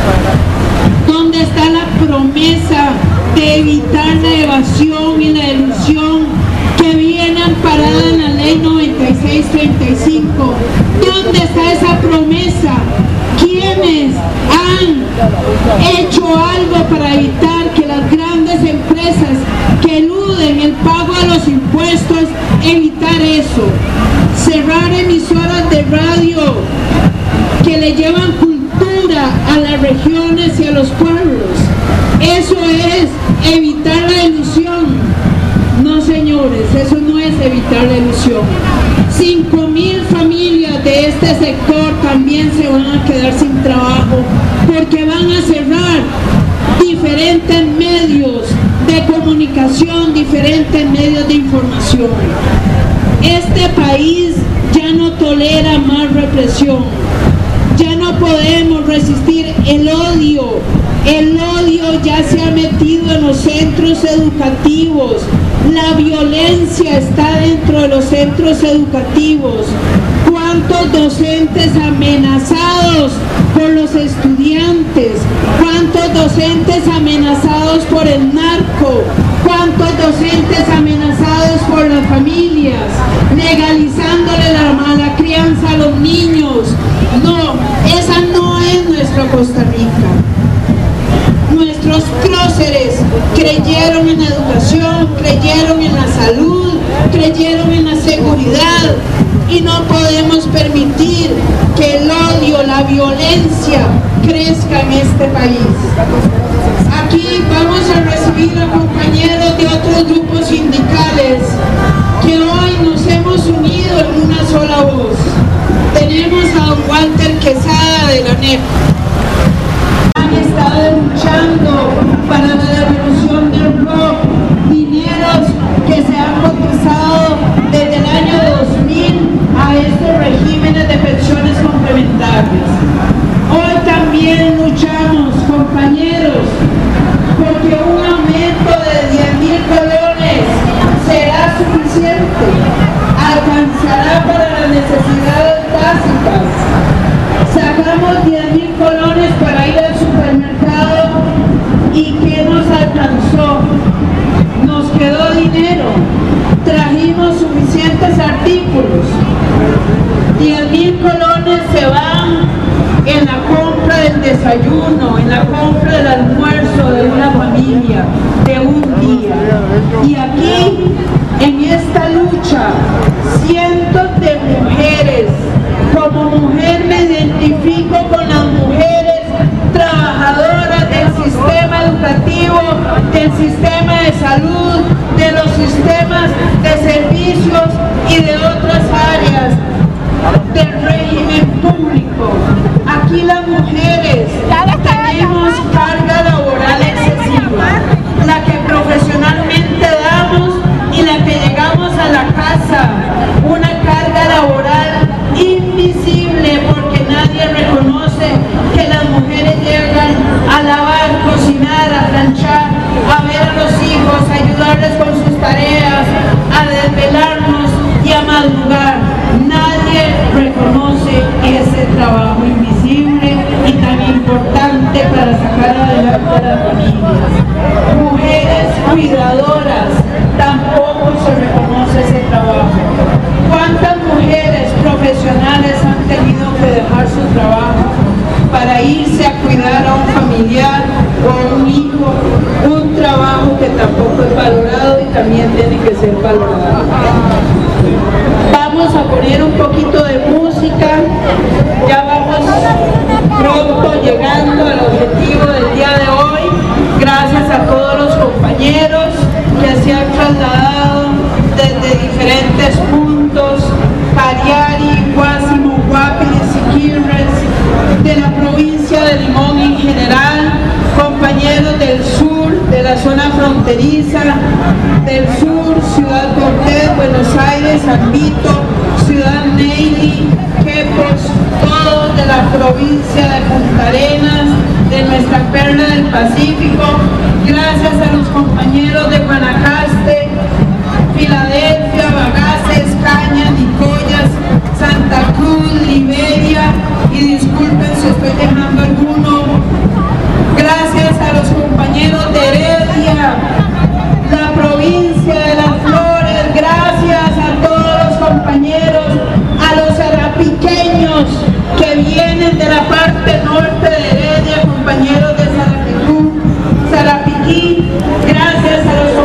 ¿Dónde está la promesa de evitar la evasión y la elusión que viene amparada en la ley 9635? ¿Dónde está esa promesa? ¿Quiénes han hecho algo para evitar que las grandes empresas que eluden el pago de los impuestos, evitar eso? Cerrar emisoras de radio que le llevan cultura a las regiones y a los pueblos. Eso es evitar la ilusión. No, señores, eso no es evitar la ilusión. 5.000 familias de este sector también se van a quedar sin trabajo porque van a cerrar diferentes medios de comunicación, diferentes medios de información. Este país ya no tolera más represión. Ya no podemos resistir el odio. El odio ya se ha metido en los centros educativos. La violencia está dentro de los centros educativos. ¿Cuántos docentes amenazados por los estudiantes? ¿Cuántos docentes amenazados por el narco? ¿Cuántos docentes amenazados por las familias? Legalizándole la mala crianza a los niños. No, esa no es nuestra Costa Rica. Nuestros próceres creyeron en la educación, creyeron en la salud, creyeron en la seguridad, y no podemos permitir que el odio, la violencia crezca en este país. Aquí vamos a recibir a compañeros de otros grupos sindicales que hoy nos hemos unido en una sola voz. Tenemos a don Walter Quesada de la ANEP. Han estado luchando para la devolución del rock, dineros que se han cotizado desde el año 2000 a estos regímenes de pensiones complementarias. Hoy también luchamos, compañeros, porque un aumento de 10.000 colones será suficiente, alcanzará para las necesidades básicas. Sacamos 10.000 colones para ir al supermercado y ¿qué nos alcanzó? Nos quedó dinero, trajimos suficientes artículos. 10.000 colones se van en la compra del desayuno, en la compra del almuerzo, educativo, del sistema de salud, de los sistemas de servicios y de otras áreas del régimen público. Aquí las mujeres tenemos carga laboral excesiva, la que profesionalmente damos y la que llegamos a la casa, una carga laboral invisible porque nadie reconoce que las mujeres llegan a lavar, cocinar, a planchar, a ver a los hijos, a ayudarles con sus tareas, a desvelarnos y a madrugar. Nadie reconoce ese trabajo invisible y tan importante para sacar adelante a las familias. Mujeres cuidadoras, tampoco se reconoce ese trabajo. ¿Cuántas mujeres profesionales han tenido que dejar su trabajo para irse a cuidar a un familiar o a un hijo? Un trabajo que tampoco es valorado y también tiene que ser valorado. Vamos a poner un poquito de música, ya vamos pronto llegando al objetivo del día de hoy. Gracias a todos los compañeros que se han trasladado desde diferentes puntos, Cariari, Guásimo, Guapiles y Quilmes, de la provincia de Limón en general, compañeros del sur, de la zona fronteriza, del sur, Ciudad Cortés, Buenos Aires, San Vito, Ciudad Neyli, Quepos, todos de la provincia de Punta Arenas, de nuestra perla del Pacífico. Gracias a los compañeros de Guanacaste, Filadelfia, Bagaces, Cañas, Nicollas, Santa Cruz, Liberia, y disculpen si estoy dejando alguno. Gracias a los compañeros de Heredia, la provincia de Las Flores. Gracias a todos los compañeros, a los sarapiqueños que vienen de la parte norte de Heredia, compañeros de Sarapiquí. Gracias a los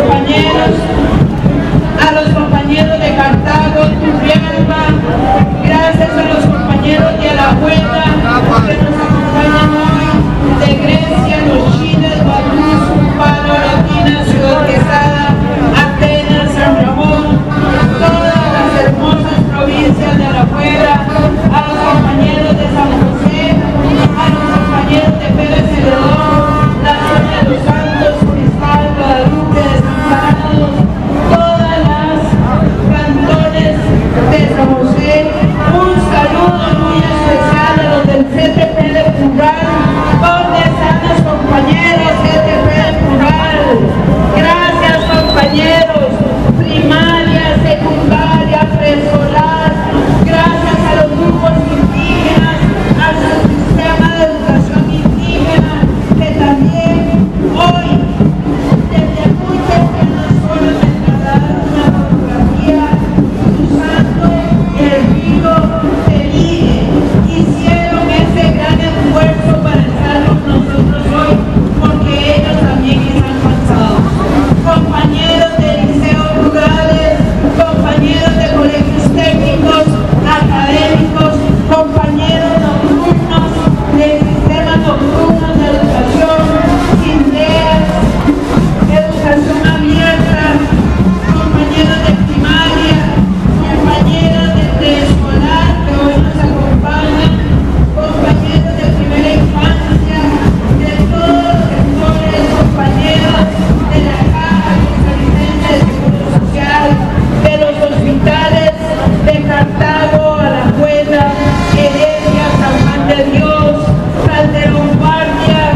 compañeros de Cartago, Turrialba. Gracias a los compañeros de Alajuela que nos acompañan hoy, de Grecia, Los Chiles, Baduz, Palo, Latina, Ciudad Quesada, Atenas, San Ramón, todas las hermosas provincias de Alajuela, a los compañeros de San José, a los compañeros de Pérez Celedón, la zona de Los Santos, Cristal, Guadalupe, de San Carlos, todas las cantones de San José. Un saludo muy especial a los del CTP de Pugal. ¿Dónde están los compañeros CTP de Pugal? Gracias, compañeros. Primaria, secundaria, preescolar. Gracias a los grupos indígenas, al sistema de educación indígena, que también hoy, desde muy tempranas horas, me trasladaron una fotografía usando el río Telige. Hicieron ese gran esfuerzo para estar con nosotros hoy, porque ellos también están cansados. Compañeros de liceos rurales, compañeros de colegios técnicos, académicos, compañeros nocturnos del sistema nocturno de educación, SINDEAS, educación abierta, compañeros de primaria, compañeros de preescolar que hoy nos acompañan, compañeros de primera infancia, de todos los sectores, compañeros de la Caja Costarricense de Seguro Social, de los hospitales de Cartago, Alajuela, Heredia, San Juan de Dios, Calderón Guardia,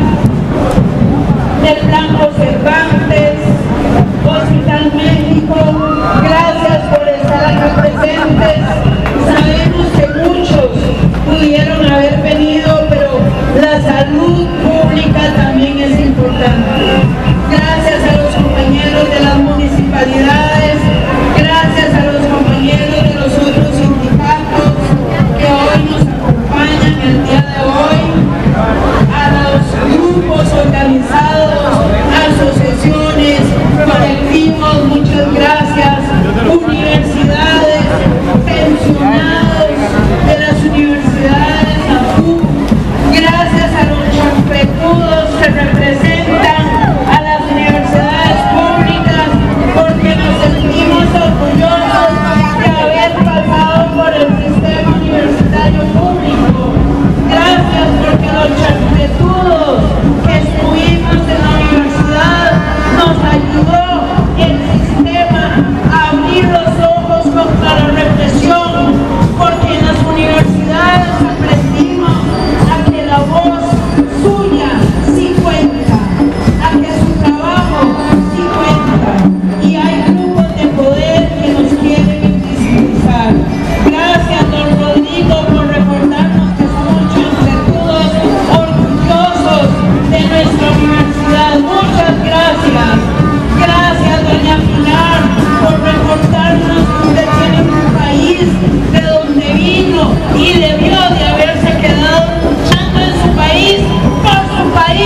del Blanco Cervantes, Hospital México. Gracias por estar acá presentes. Sabemos que muchos pudieron haber venido, pero la salud pública también es importante. Gracias a los compañeros de las municipalidades, gracias a los compañeros de los otros sindicatos que hoy nos acompañan el día de hoy, a los grupos organizados, asociaciones, colectivos, muchas gracias, universidades, pensionados de las universidades, gracias a los champetudos que representan a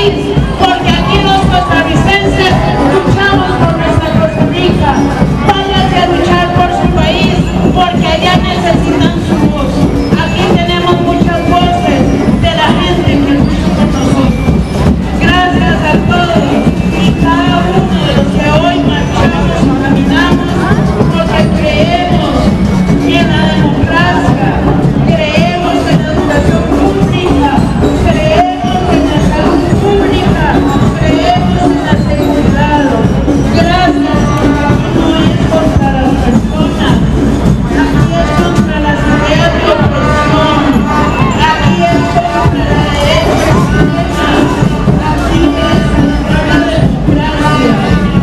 país, porque aquí los costarricenses luchamos por nuestra Costa Rica. Váyanse a luchar por su país, porque allá necesitan su voz. Aquí tenemos muchas voces de la gente que lucha por nosotros. Gracias a todos y cada uno de los que hoy marchamos y caminamos, porque creemos en la democracia, creemos en la educación pública, creemos en la salud pública, creemos en la seguridad. Gracias, no es contra las personas, aquí es contra las ideas de opresión, aquí es contra la derecha extrema, aquí es contra la democracia.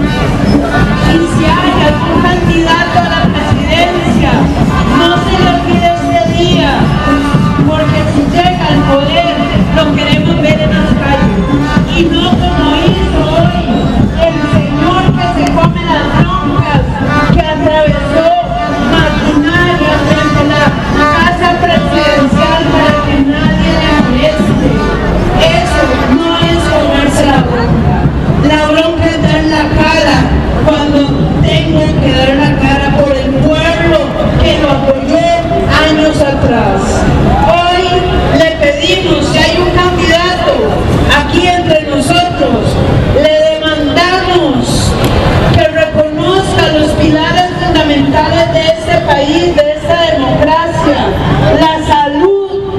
Y si hay algún candidato a la presidencia, no se le olvide este día, porque si llega al poder, lo queremos ver en las calles. Y no como hizo hoy el señor que se come las broncas, que atravesó maquinaria frente a la casa presidencial para que nadie le moleste. Eso no es comerse la bronca. La bronca es dar la cara cuando tengo que dar la cara por el pueblo que lo apoyó años atrás. Hoy le pedimos, si hay un candidato aquí entre nosotros, le demandamos que reconozca los pilares fundamentales de este país, de esta democracia: la salud,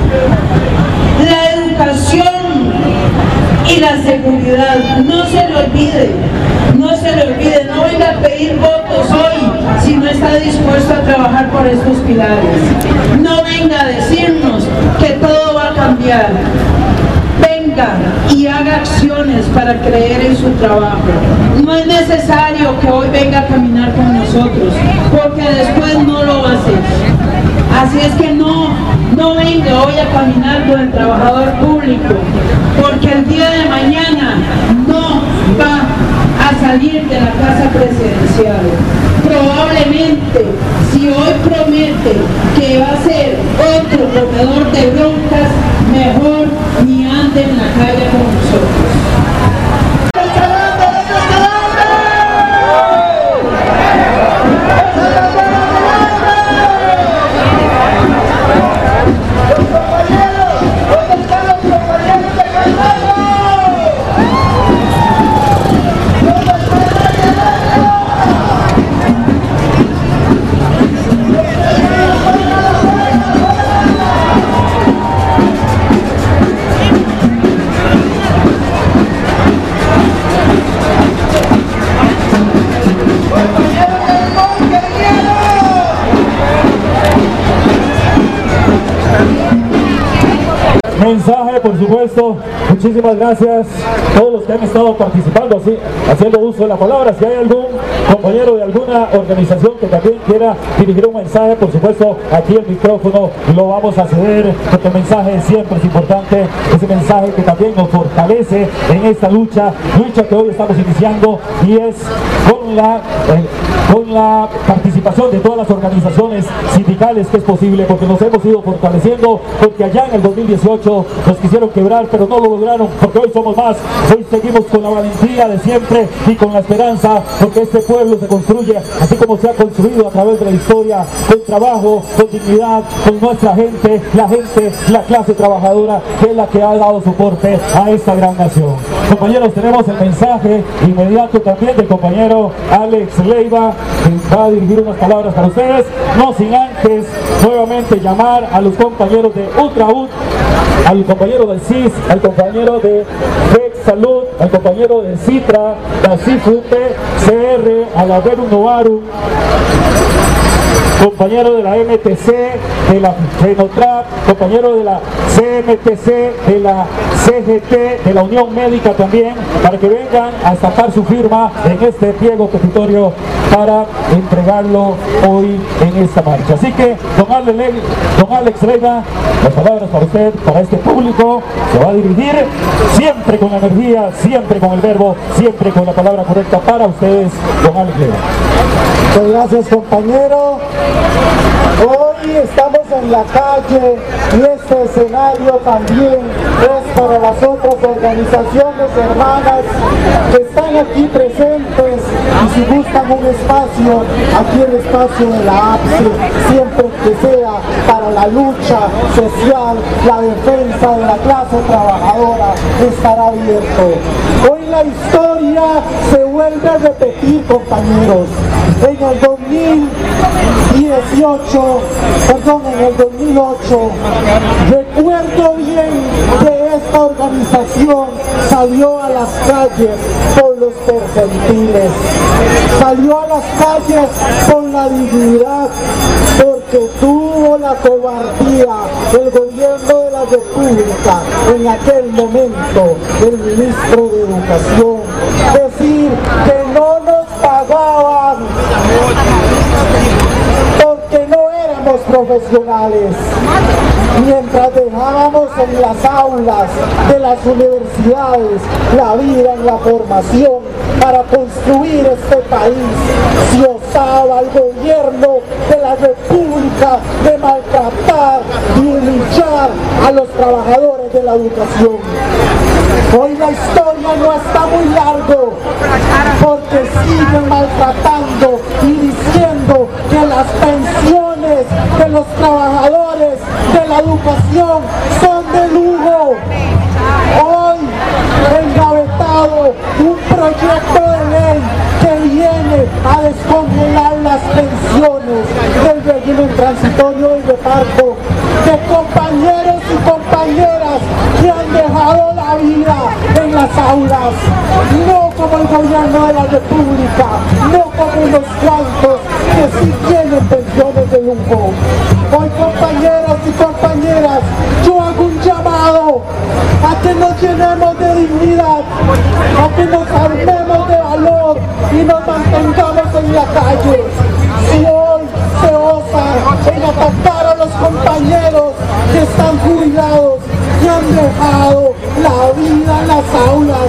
la educación y la seguridad. No se le olvide, no se le olvide, no venga a pedir votos hoy si no está dispuesto a trabajar por estos pilares. No venga a decirnos que todo va a cambiar. Venga y haga acciones para creer en su trabajo. No es necesario que hoy venga a caminar con nosotros, porque después no lo va a hacer. Así es que no venga hoy a caminar con el trabajador público, porque el día de mañana no va a salir de la casa presidencial. Probablemente, si hoy promete que va a ser otro comedor de broncas, mejor ni ande en la calle con nosotros. Mensaje, por supuesto. Muchísimas gracias a todos los que han estado participando, así, haciendo uso de la palabra. Si hay algún compañero de alguna organización que también quiera dirigir un mensaje, por supuesto, aquí el micrófono lo vamos a ceder, porque el mensaje siempre es importante, ese mensaje que también nos fortalece en esta lucha que hoy estamos iniciando, y es con la participación de todas las organizaciones sindicales que es posible, porque nos hemos ido fortaleciendo, porque allá en el 2018 nos quisieron quebrar, pero no lo lograron, porque hoy somos más, hoy seguimos con la valentía de siempre y con la esperanza, porque este pueblo se construye así como se ha construido a través de la historia, con trabajo, con dignidad, con nuestra gente, la clase trabajadora, que es la que ha dado soporte a esta gran nación. Compañeros, tenemos el mensaje inmediato también del compañero Alex Leiva, que va a dirigir unas palabras para ustedes, no sin antes nuevamente llamar a los compañeros de UTRAUD, al compañero del CIS, al compañero de FEC Salud, al compañero de CITRA, la CIFUTE, CR, a la Veru Novaru, compañero de la MTC, de la FENOTRAP, compañero de la CMTC, de la CGT, de la Unión Médica también, para que vengan a sacar su firma en este pliego petitorio para entregarlo hoy en esta marcha. Así que, don Alex Leiva, las palabras para usted, para este público, se va a dirigir siempre con la energía, siempre con el verbo, siempre con la palabra correcta para ustedes, don Alex Leiva. Muchas gracias, compañero. Hoy Hoy estamos en la calle y este escenario también es para las otras organizaciones hermanas que están aquí presentes, y si buscan un espacio, aquí el espacio de la APSE, siempre que sea para la lucha social, la defensa de la clase trabajadora, estará abierto. Hoy la historia se vuelve a repetir, compañeros. En el 2008, recuerdo bien que esta organización salió a las calles por los percentiles, salió a las calles por la dignidad, porque tuvo la cobardía el gobierno de la República, en aquel momento el ministro de Educación, decir que no nos pagaban porque no éramos profesionales, mientras dejábamos en las aulas de las universidades la vida en la formación para construir este país. Se osaba al gobierno de la República de maltratar y humillar a los trabajadores de la educación. Hoy la historia no está muy largo, porque siguen maltratando y diciendo que las pensiones de los trabajadores de la educación son de lujo. Hoy engavetado un proyecto de ley que viene a descongelar las pensiones del régimen transitorio de reparto de compañeros y compañeras que han dejado la vida en las aulas, no como el gobierno de la República, no como unos cuantos que sí tienen pensiones de lujo. Hoy, compañeros y compañeras, yo hago un llamado a que nos llenemos de dignidad, a que nos armemos de valor y nos mantengamos en la calle. Si hoy se osa en atacar a los compañeros que están jubilados y han dejado la vida en las aulas,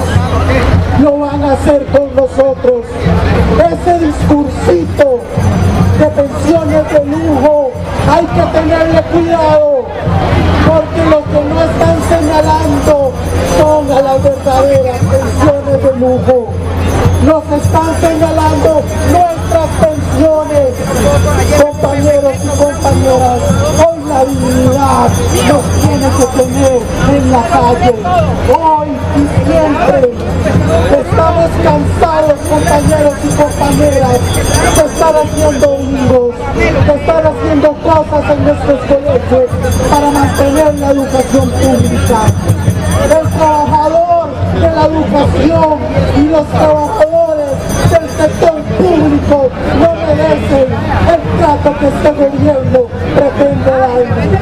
lo van a hacer con nosotros. Ese discursito de pensiones de lujo hay que tenerle cuidado, porque lo que no están señalando son a las verdaderas pensiones de lujo. Nos están señalando nuestras pensiones, compañeros y compañeras. Hoy la dignidad nos tiene que tener en la calle, hoy y siempre. Estamos cansados, compañeros y compañeras, de estar haciendo bingos, de estar haciendo cosas en nuestros colegios para mantener la educación pública. El trabajador de la educación y los trabajadores del sector público no merecen el trato que este gobierno pretende darles.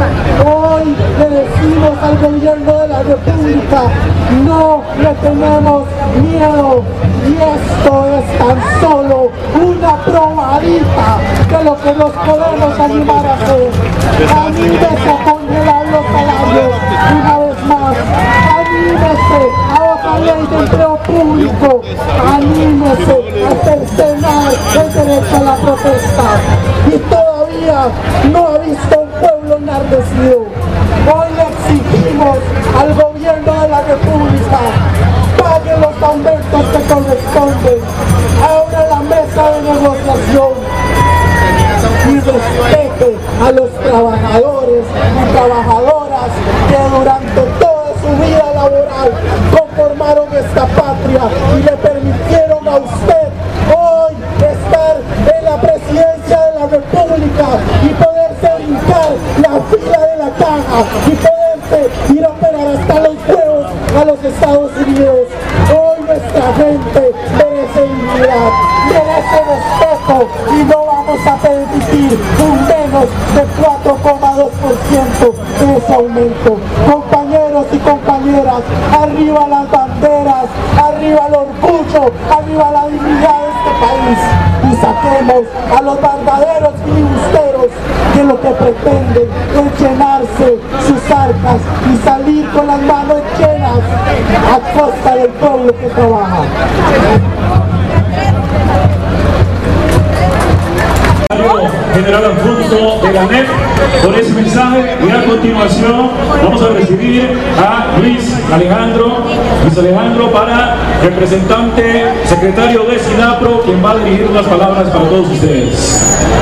Hoy le decimos al gobierno de la República, no le tenemos miedo, y esto es tan solo una probadita de lo que nos podemos animar a hacer. Anímese a congelar los salarios una vez más, anímese a otra ley de empleo público, anímese a cercenar el derecho a la protesta, y todavía no ha visto un pueblo enardecido. Hoy le exigimos al gobierno de la República, pague los aumentos que corresponden, abra la mesa de negociación y respete a los trabajadores y trabajadoras que durante toda su vida laboral conformaron esta patria y le permitieron a usted hoy estar en la presidencia de la República y poderse brincar la fila de la caja y poderse ir a operar hasta los huevos a los Estados Unidos. Hoy nuestra gente merece dignidad, merece respeto, y no vamos a permitir un menos de 4,2% de ese aumento. Compañeros y compañeras, arriba las banderas, arriba el orgullo, arriba la dignidad de este país, y saquemos a los verdaderos filibusteros que lo que pretenden es llenarse sus arcas y salir con las manos llenas a costa del pueblo que trabaja. general adjunto de la NEP, por ese mensaje. Y a continuación vamos a recibir a Luis Alejandro para representante, secretario de SINAPRO, quien va a dirigir unas palabras para todos ustedes.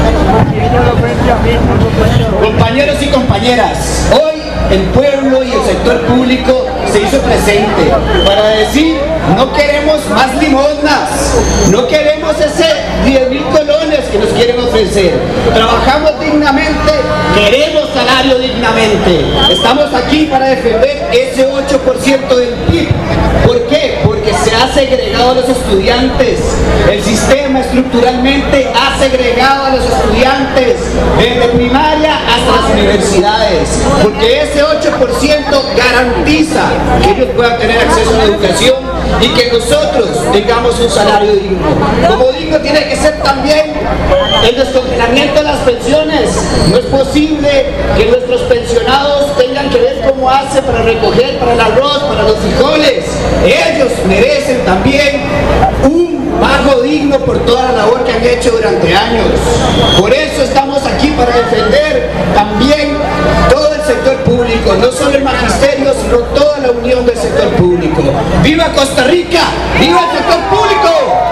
Compañeros y compañeras, hoy el pueblo y el sector público se hizo presente para decir: no queremos más limosnas, no queremos ese 10.000 colones que nos quieren ofrecer, trabajamos dignamente, queremos salario dignamente, estamos aquí para defender ese 8% del PIB. ¿Por qué? Porque se ha segregado a los estudiantes, el sistema estructuralmente ha segregado a los estudiantes desde primaria hasta las universidades, porque ese 8% garantiza que ellos puedan tener acceso a la educación y que nosotros tengamos un salario digno. Como digo, tiene que ser también el descongelamiento de las pensiones. No es posible que nuestros pensionados tengan que ver cómo hace para recoger para el arroz, para los frijoles. Ellos merecen también un pago digno por toda la labor que han hecho durante años. Por eso estamos aquí para defender también todo el sector público, no solo el magisterio, sino toda la unión del sector público. ¡Viva Costa Rica! ¡Viva el sector público!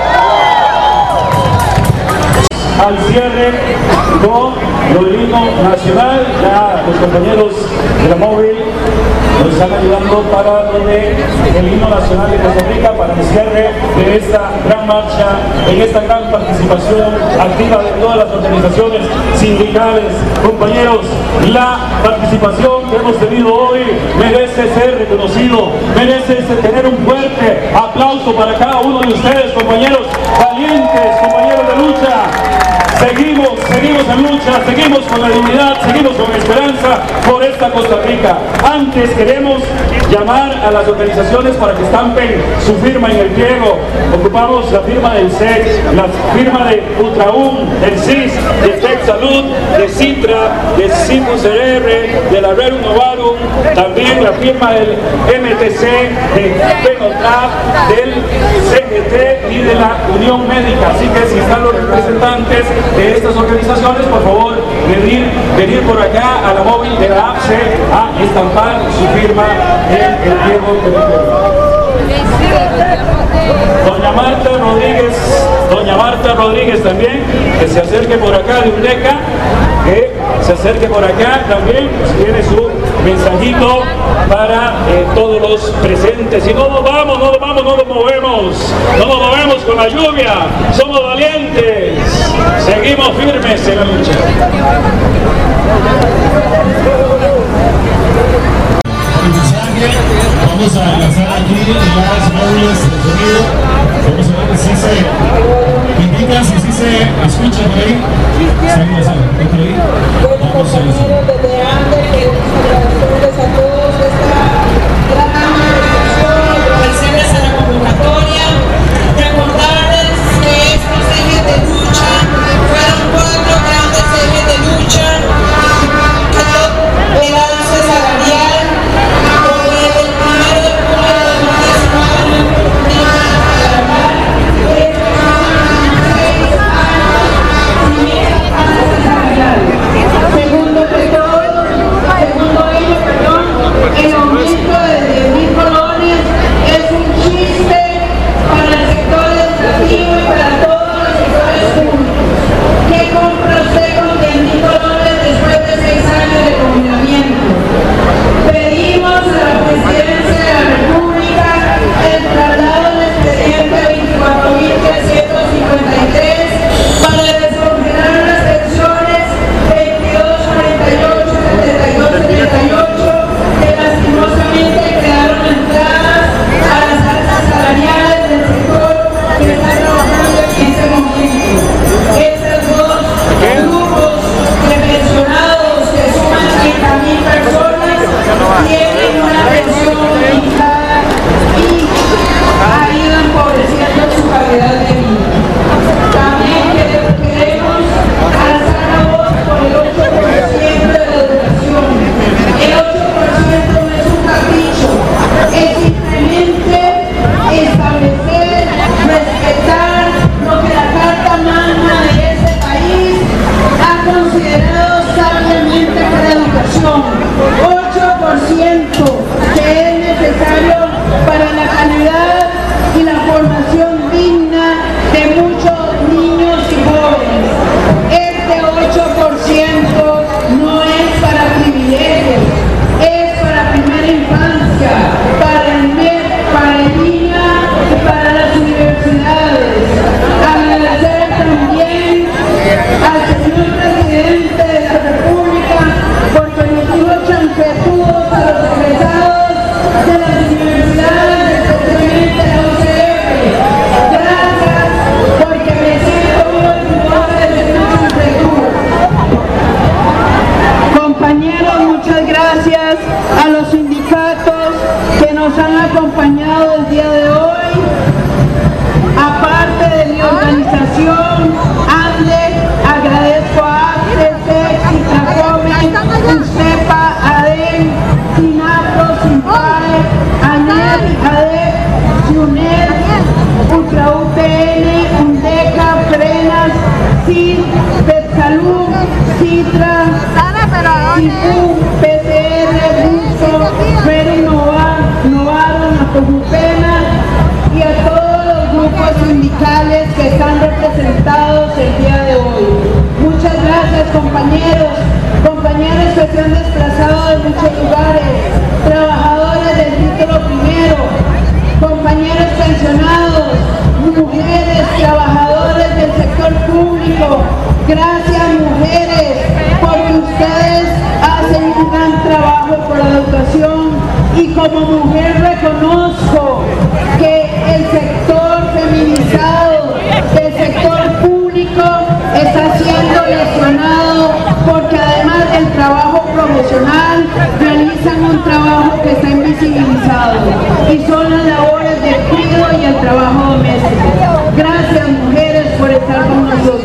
Al cierre con lo himno nacional, ya los compañeros de la móvil nos están ayudando para lo de el himno nacional de Costa Rica, para el cierre de esta gran marcha, en esta gran participación activa de todas las organizaciones sindicales. Compañeros, la participación que hemos tenido hoy merece ser reconocido, merece tener un fuerte aplauso para cada uno de ustedes, compañeros valientes, compañeros de lucha. Seguimos en lucha, seguimos con la dignidad, seguimos con la esperanza por esta Costa Rica. Antes queremos llamar a las organizaciones para que estampen su firma en el pliego. Ocupamos la firma del SEC, la firma de UTRAUM, del CIS, de TEC Salud, de CITRA, de CIPUCR, de la Rerum Novarum, también la firma del MTC, de PENOTRAP, del CGT y de la Unión Médica. Así que si están los representantes de estas organizaciones, por favor, venir por acá a la móvil de la APSE a estampar su firma en el pliego electoral. Doña Marta Rodríguez también, que se acerque por acá de UNECA, que se acerque por acá también, pues tiene su mensajito para todos los presentes. Y no nos movemos con la lluvia, somos valientes, seguimos firmes en la lucha. Vamos a lanzar aquí las móviles de sonido. Vamos a ver si se indican, si se escucha por ahí. Saludos por ahí. Vamos a lanzar. Desde antes, que agradecemos a todos esta gran manifestación, agradecerles a la convocatoria, recordarles que estos ejes de lucha fueron 4 grandes ejes de lucha, el alza salarial, el 1 de julio de 2019, segundo, UPN, UNDECA, Frenas, CID, Petsalud, Citra, CIPU, PCR, Buso, Fere Novaro, Napojupena y a todos los grupos sindicales que están representados el día de hoy. Muchas gracias, compañeros que se han desplazado de muchos lugares, trabajadores del título primero, compañeros pensionados, mujeres, trabajadores del sector público. Gracias, mujeres, porque ustedes hacen un gran trabajo por la educación, y como mujer reconozco que el sector feminizado del sector público está siendo lesionado, porque además del trabajo profesional realizan un trabajo que está invisibilizado, y son las labores del cuidado y el trabajo doméstico. Gracias, mujeres, por estar con nosotros.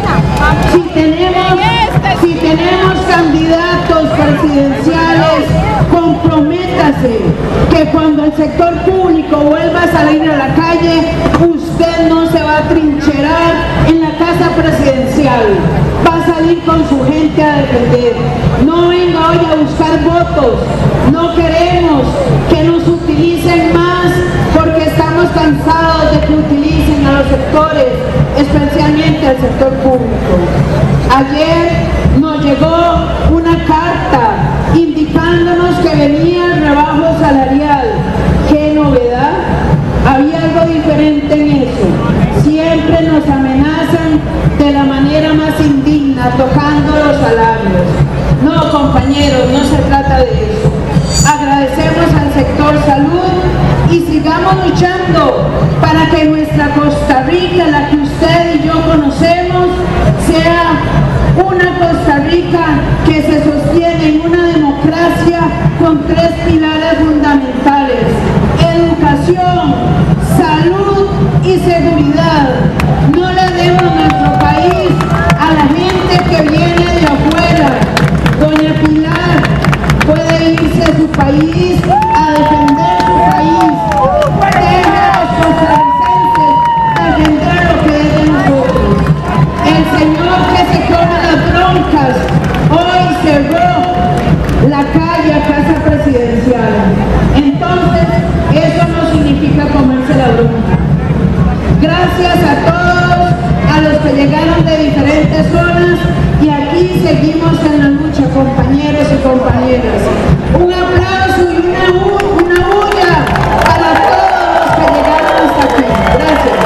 Si tenemos candidatos presidenciales, comprométase que cuando el sector público vuelva a salir a la calle, usted no se va a trincherar en la casa presidencial, va a salir con su gente a defender. No venga hoy a buscar votos, no queremos que nos utilicen más, porque estamos cansados de que utilicen a los sectores, especialmente al sector público. Ayer nos llegó una carta indicándonos que venía el rebajo salarial. ¡Qué novedad! Había algo diferente en eso. Siempre nos amenazan de la manera más indigna, tocando los salarios. No, compañeros, no se trata de eso. Agradecemos al sector salud y sigamos luchando para que nuestra Costa Rica, la que usted y yo conocemos, sea una Costa Rica que se sostiene en una democracia con 3 pilares fundamentales: educación, salud y seguridad. No le demos nuestro país a la gente que viene de afuera. Doña Pilar puede irse a su país a defender su país. Deje a los costarricenses defender lo que es de nosotros. El señor que se come las broncas hoy cerró la calle a Casa Presidencial. Entonces, eso no significa comerse la bronca. Gracias a todos, a los que llegaron de diferentes zonas, y aquí seguimos en la lucha, compañeros y compañeras. Un aplauso y una bulla para todos los que llegaron hasta aquí. Gracias.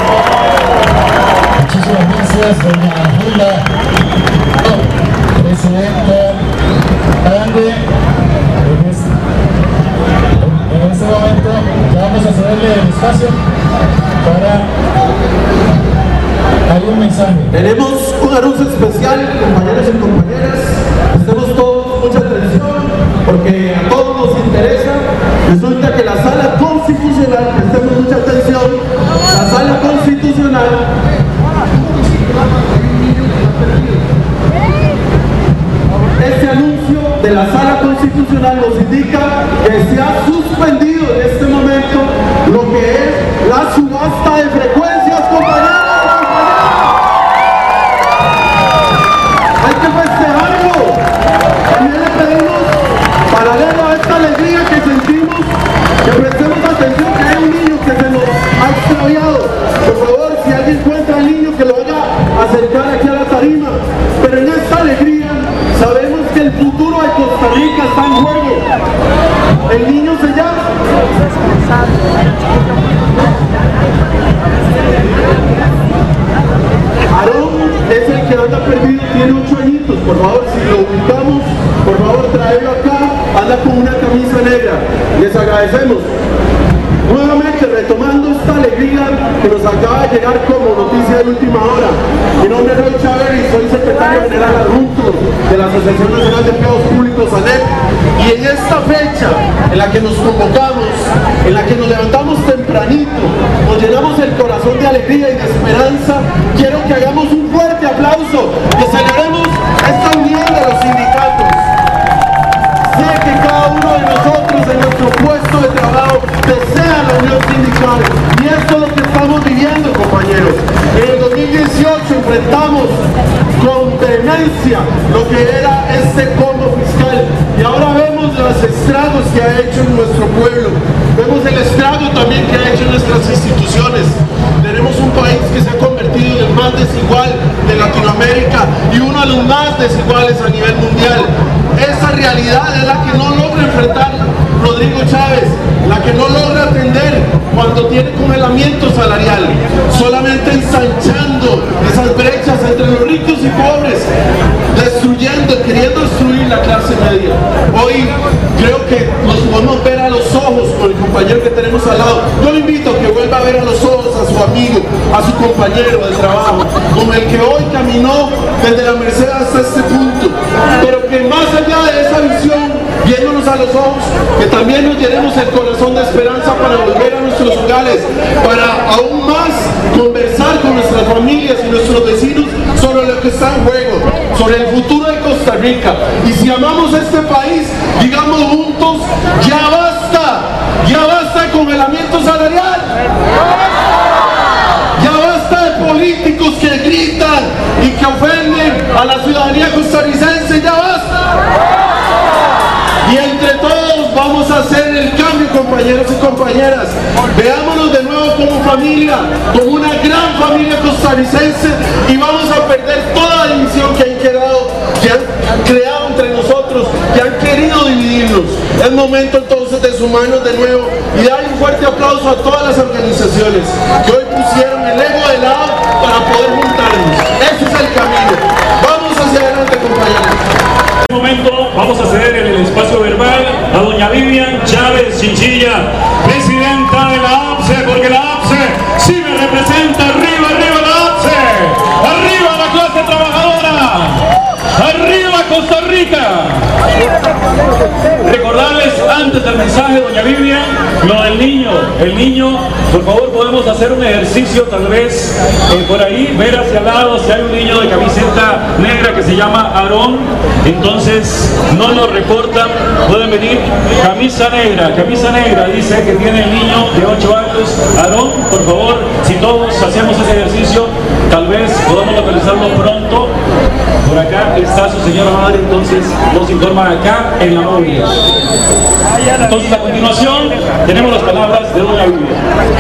Muchísimas gracias, doña Hilda, presidenta Grande. En este momento ya vamos a cederle el espacio para... Hay un mensaje. Tenemos un anuncio especial, compañeros y compañeras. Estemos todos mucha atención, porque a todos nos interesa. Resulta que la Sala Constitucional, prestemos mucha atención, la Sala Constitucional este anuncio de la Sala Constitucional nos indica que se ha suspendido en este momento lo que es la subasta de frecuencias, compañeros. Hay que festejarlo. También le pedimos, paralelo a esta alegría que sentimos, que prestemos atención, que hay un niño que se nos ha extraviado. Por favor, si alguien encuentra al niño, que lo haga acercar aquí a la tarima. Pero en esta alegría sabemos que el futuro de Costa Rica está en juego. El niño se llama Aarón, es el que anda perdido, tiene 8 añitos. Por favor, si lo ubicamos, por favor traerlo acá. Anda con una camisa negra. Les agradecemos. Nuevamente, retomando esta alegría que nos acaba de llegar como noticia de última hora. Mi nombre es Roy Chávez y soy secretario general adjunto de la Asociación Nacional de Empleados Públicos, ANEP. Y en esta fecha en la que nos convocamos, en la que nos levantamos tempranito, nos llenamos el corazón de alegría y de esperanza, quiero que hagamos un fuerte aplauso, que celebremos esta unión de los sindicatos. Sé que cada uno de nosotros en nuestro puesto de trabajo desea la unión sindical, y esto es lo que estamos viviendo, compañeros. En el 2018 enfrentamos con vehemencia lo que era este combo fiscal y ahora vemos los estragos que ha hecho en nuestro pueblo. Vemos el estrago también que ha hecho en nuestras instituciones. Tenemos un país que se ha convertido en el más desigual de Latinoamérica y uno de los más desiguales a nivel mundial. Esa realidad es la que no logra enfrentar Rodrigo Chávez, la que no logra atender cuando tiene congelamiento salarial, solamente ensanchando esas brechas entre los ricos y pobres, queriendo destruir la clase media. Hoy creo que nos podemos ver a los ojos con el compañero que tenemos al lado. Yo le invito a que vuelva a ver a los ojos a su amigo, a su compañero de trabajo, con el que hoy caminó desde la Merced hasta este punto, pero que más allá de esa visión, viéndonos a los ojos, que también nos llenemos el corazón de esperanza para volver a nuestros hogares, para aún más conversar con nuestras familias y nuestros vecinos sobre lo que está en juego, sobre el futuro de Costa Rica. Y si amamos este país, digamos juntos, ya basta de congelamiento salarial, ya basta de políticos que gritan y que ofenden a la ciudadanía costarricense, ya basta. Y entre todos vamos a hacer el cambio, compañeros y compañeras. Veámonos de nuevo como familia, como una gran familia costarricense, y vamos a perder toda la división que han creado entre nosotros, que han querido dividirnos. Es momento entonces de sumarnos de nuevo y dar un fuerte aplauso a todas las organizaciones que hoy pusieron el ego de lado para poder juntarnos. Ese es el camino. Vamos hacia adelante, compañeros. En este momento vamos a ceder el espacio verbal a doña Vivian Chávez Chinchilla, presidenta de la APSE, porque la APSE sí me representa. Arriba, arriba la APSE, arriba la clase trabajadora, arriba Costa Rica. Recordarles antes del mensaje, doña Vivian, lo del niño. El niño, por favor, podemos hacer un ejercicio tal vez por ahí, ver hacia el lado si hay un niño de camiseta negra que se llama Aarón. Entonces no lo reportan, pueden venir. Camisa negra, dice que tiene el niño de 8 años, Aarón. Por favor, si todos hacemos ese ejercicio, tal vez podamos localizarlo pronto. Por acá está su señora madre, entonces nos informa acá en la móvil. Entonces, a continuación tenemos las palabras de doña Vivian.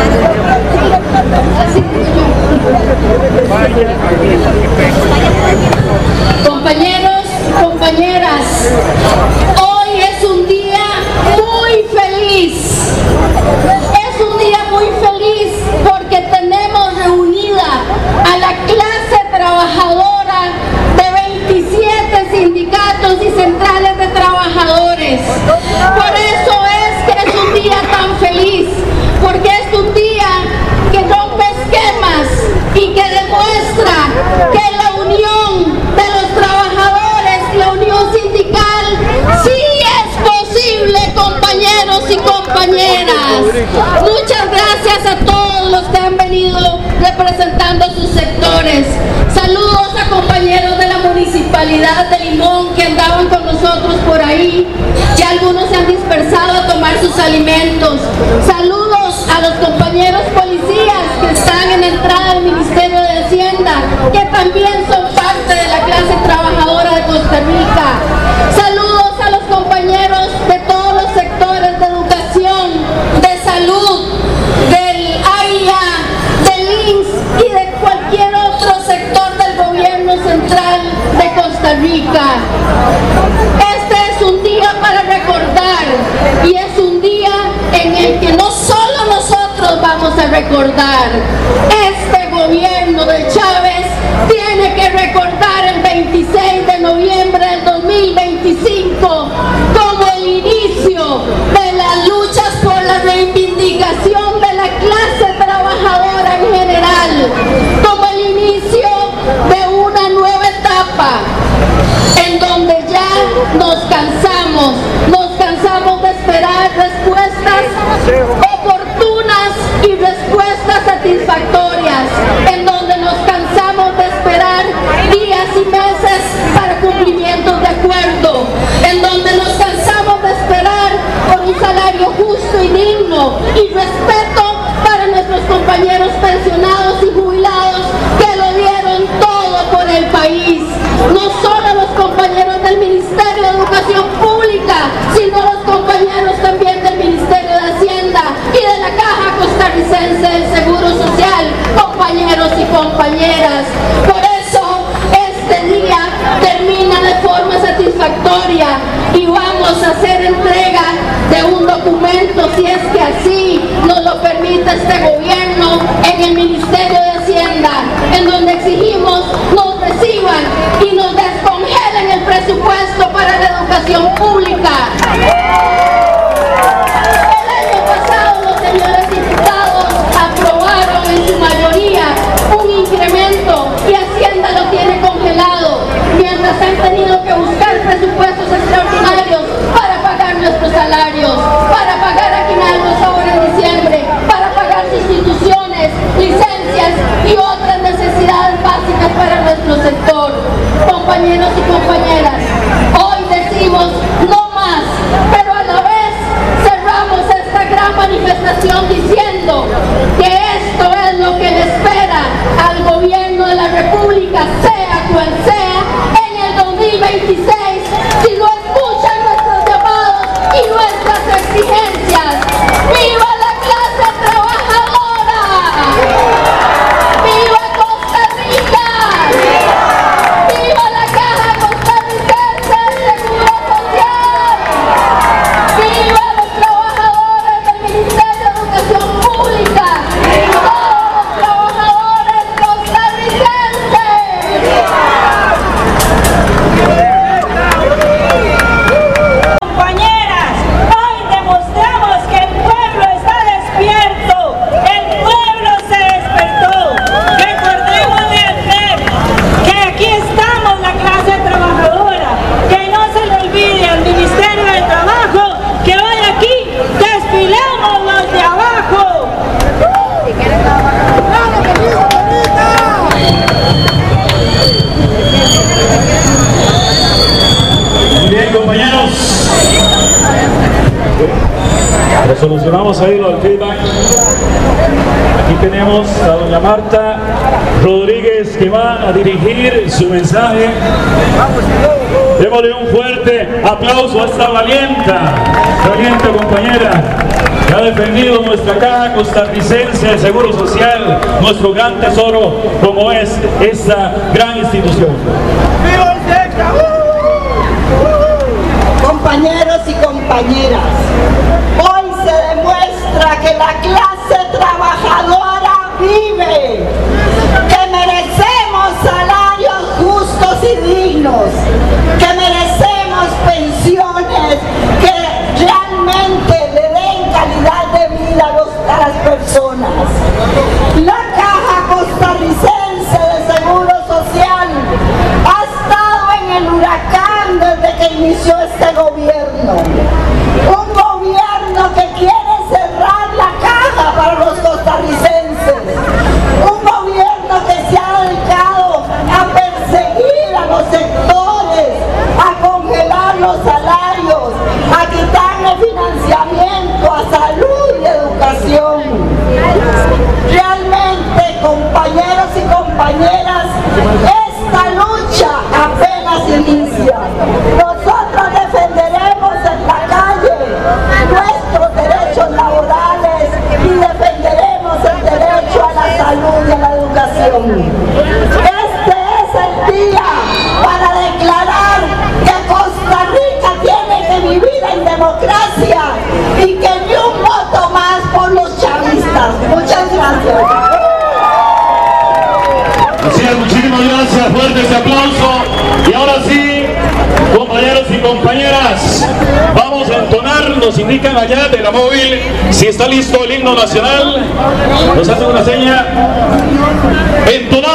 Compañeros, compañeras, hoy es un día muy feliz. Es un día muy feliz porque tenemos reunida a la clase trabajadora de 27 sindicatos y centrales de trabajadores. Por eso es que es un día tan feliz, porque es un día que rompe esquemas y que demuestra que la unión de los trabajadores, la unión sindical, sí es posible, compañeros y compañeras. Muchas gracias a todos los que han venido representando sus sectores. Saludos a compañeros de la Municipalidad de Limón que andaban con nosotros por ahí. Ya algunos se han dispersado a tomar sus alimentos. Saludos a los compañeros policías que están en la entrada del Ministerio de Hacienda, que también son parte de la clase trabajadora de Costa Rica. Saludos a los compañeros de todos los sectores de educación, de salud, del AIA, del INS y de cualquier otro sector del gobierno central de Costa Rica. Este es un día para recordar, y es un día en el que no solo nosotros vamos a recordar. Este gobierno de Chávez tiene que recordar el 26 de noviembre del 2025 como el inicio de las luchas por la reivindicación de la clase trabajadora en general, como el inicio de una nueva etapa en donde ya nos cansamos de esperar respuestas oportunas y respuestas satisfactorias. así nos lo permite este gobierno en el Ministerio de Hacienda, en donde exigimos nos reciban y nos descongelen el presupuesto para la educación pública. El año pasado los señores diputados aprobaron en su mayoría un incremento y Hacienda lo tiene congelado, mientras han tenido que buscar presupuestos extraordinarios para pagar nuestros salarios, para pagar aguinaldos ahora en diciembre, para pagar sustituciones, licencias y otras necesidades básicas para nuestro sector. Compañeros y compañeras, hoy decimos no más, pero a la vez cerramos esta gran manifestación diciendo que esto es lo que le espera al gobierno de la República, sea cual sea, en el 2026, si no escuchan nuestros llamados y nuestras exigencias. ¡Viva la clase trabajadora! ¡Viva Costa Rica! ¡Viva la Caja Costarricense de Seguro Social! ¡Viva los trabajadores del Ministerio de Educación Pública! ¡Todos los trabajadores costarricenses! Compañeras, hoy demostramos que el pueblo está despierto, el pueblo se despertó. Recordemos de hacer que aquí estamos la clase trabajadora, que no se le olvide al Ministerio de Trabajo que hoy aquí desfilamos los de abajo. Muy bien, compañeros. Resolucionamos ahí lo del feedback. Aquí tenemos a doña Marta Rodríguez que va a dirigir su mensaje. Démosle un fuerte aplauso a esta valiente compañera que ha defendido nuestra Caja Costarricense de Seguro Social, nuestro gran tesoro como es esta gran institución. Compañeros y compañeras, hoy se demuestra que la clase trabajadora vive, que merecemos salarios justos y dignos, que merecemos pensiones que realmente le den calidad de vida a las personas. La Caja Costarricense de Seguro Social ha estado en el huracán desde que inició este gobierno. Un gobierno que quiere cerrar la caja para los costarricenses. Un gobierno que se ha dedicado a perseguir a los sectores, a congelar los salarios, a quitarle financiamiento a salud y educación. Realmente, compañeros y compañeras, esta lucha apenas inicia. Nosotros defenderemos en la calle nuestros derechos laborales y defenderemos el derecho a la salud y a la educación. Este es el día para declarar que Costa Rica tiene que vivir en democracia y que ni un voto más por los chavistas. Muchas gracias. Así es, muchísimas gracias, fuerte ese aplauso. Y ahora sí, compañeros y compañeras, vamos a entonar, nos indican allá de la móvil si está listo el himno nacional, nos hacen una seña, entonamos.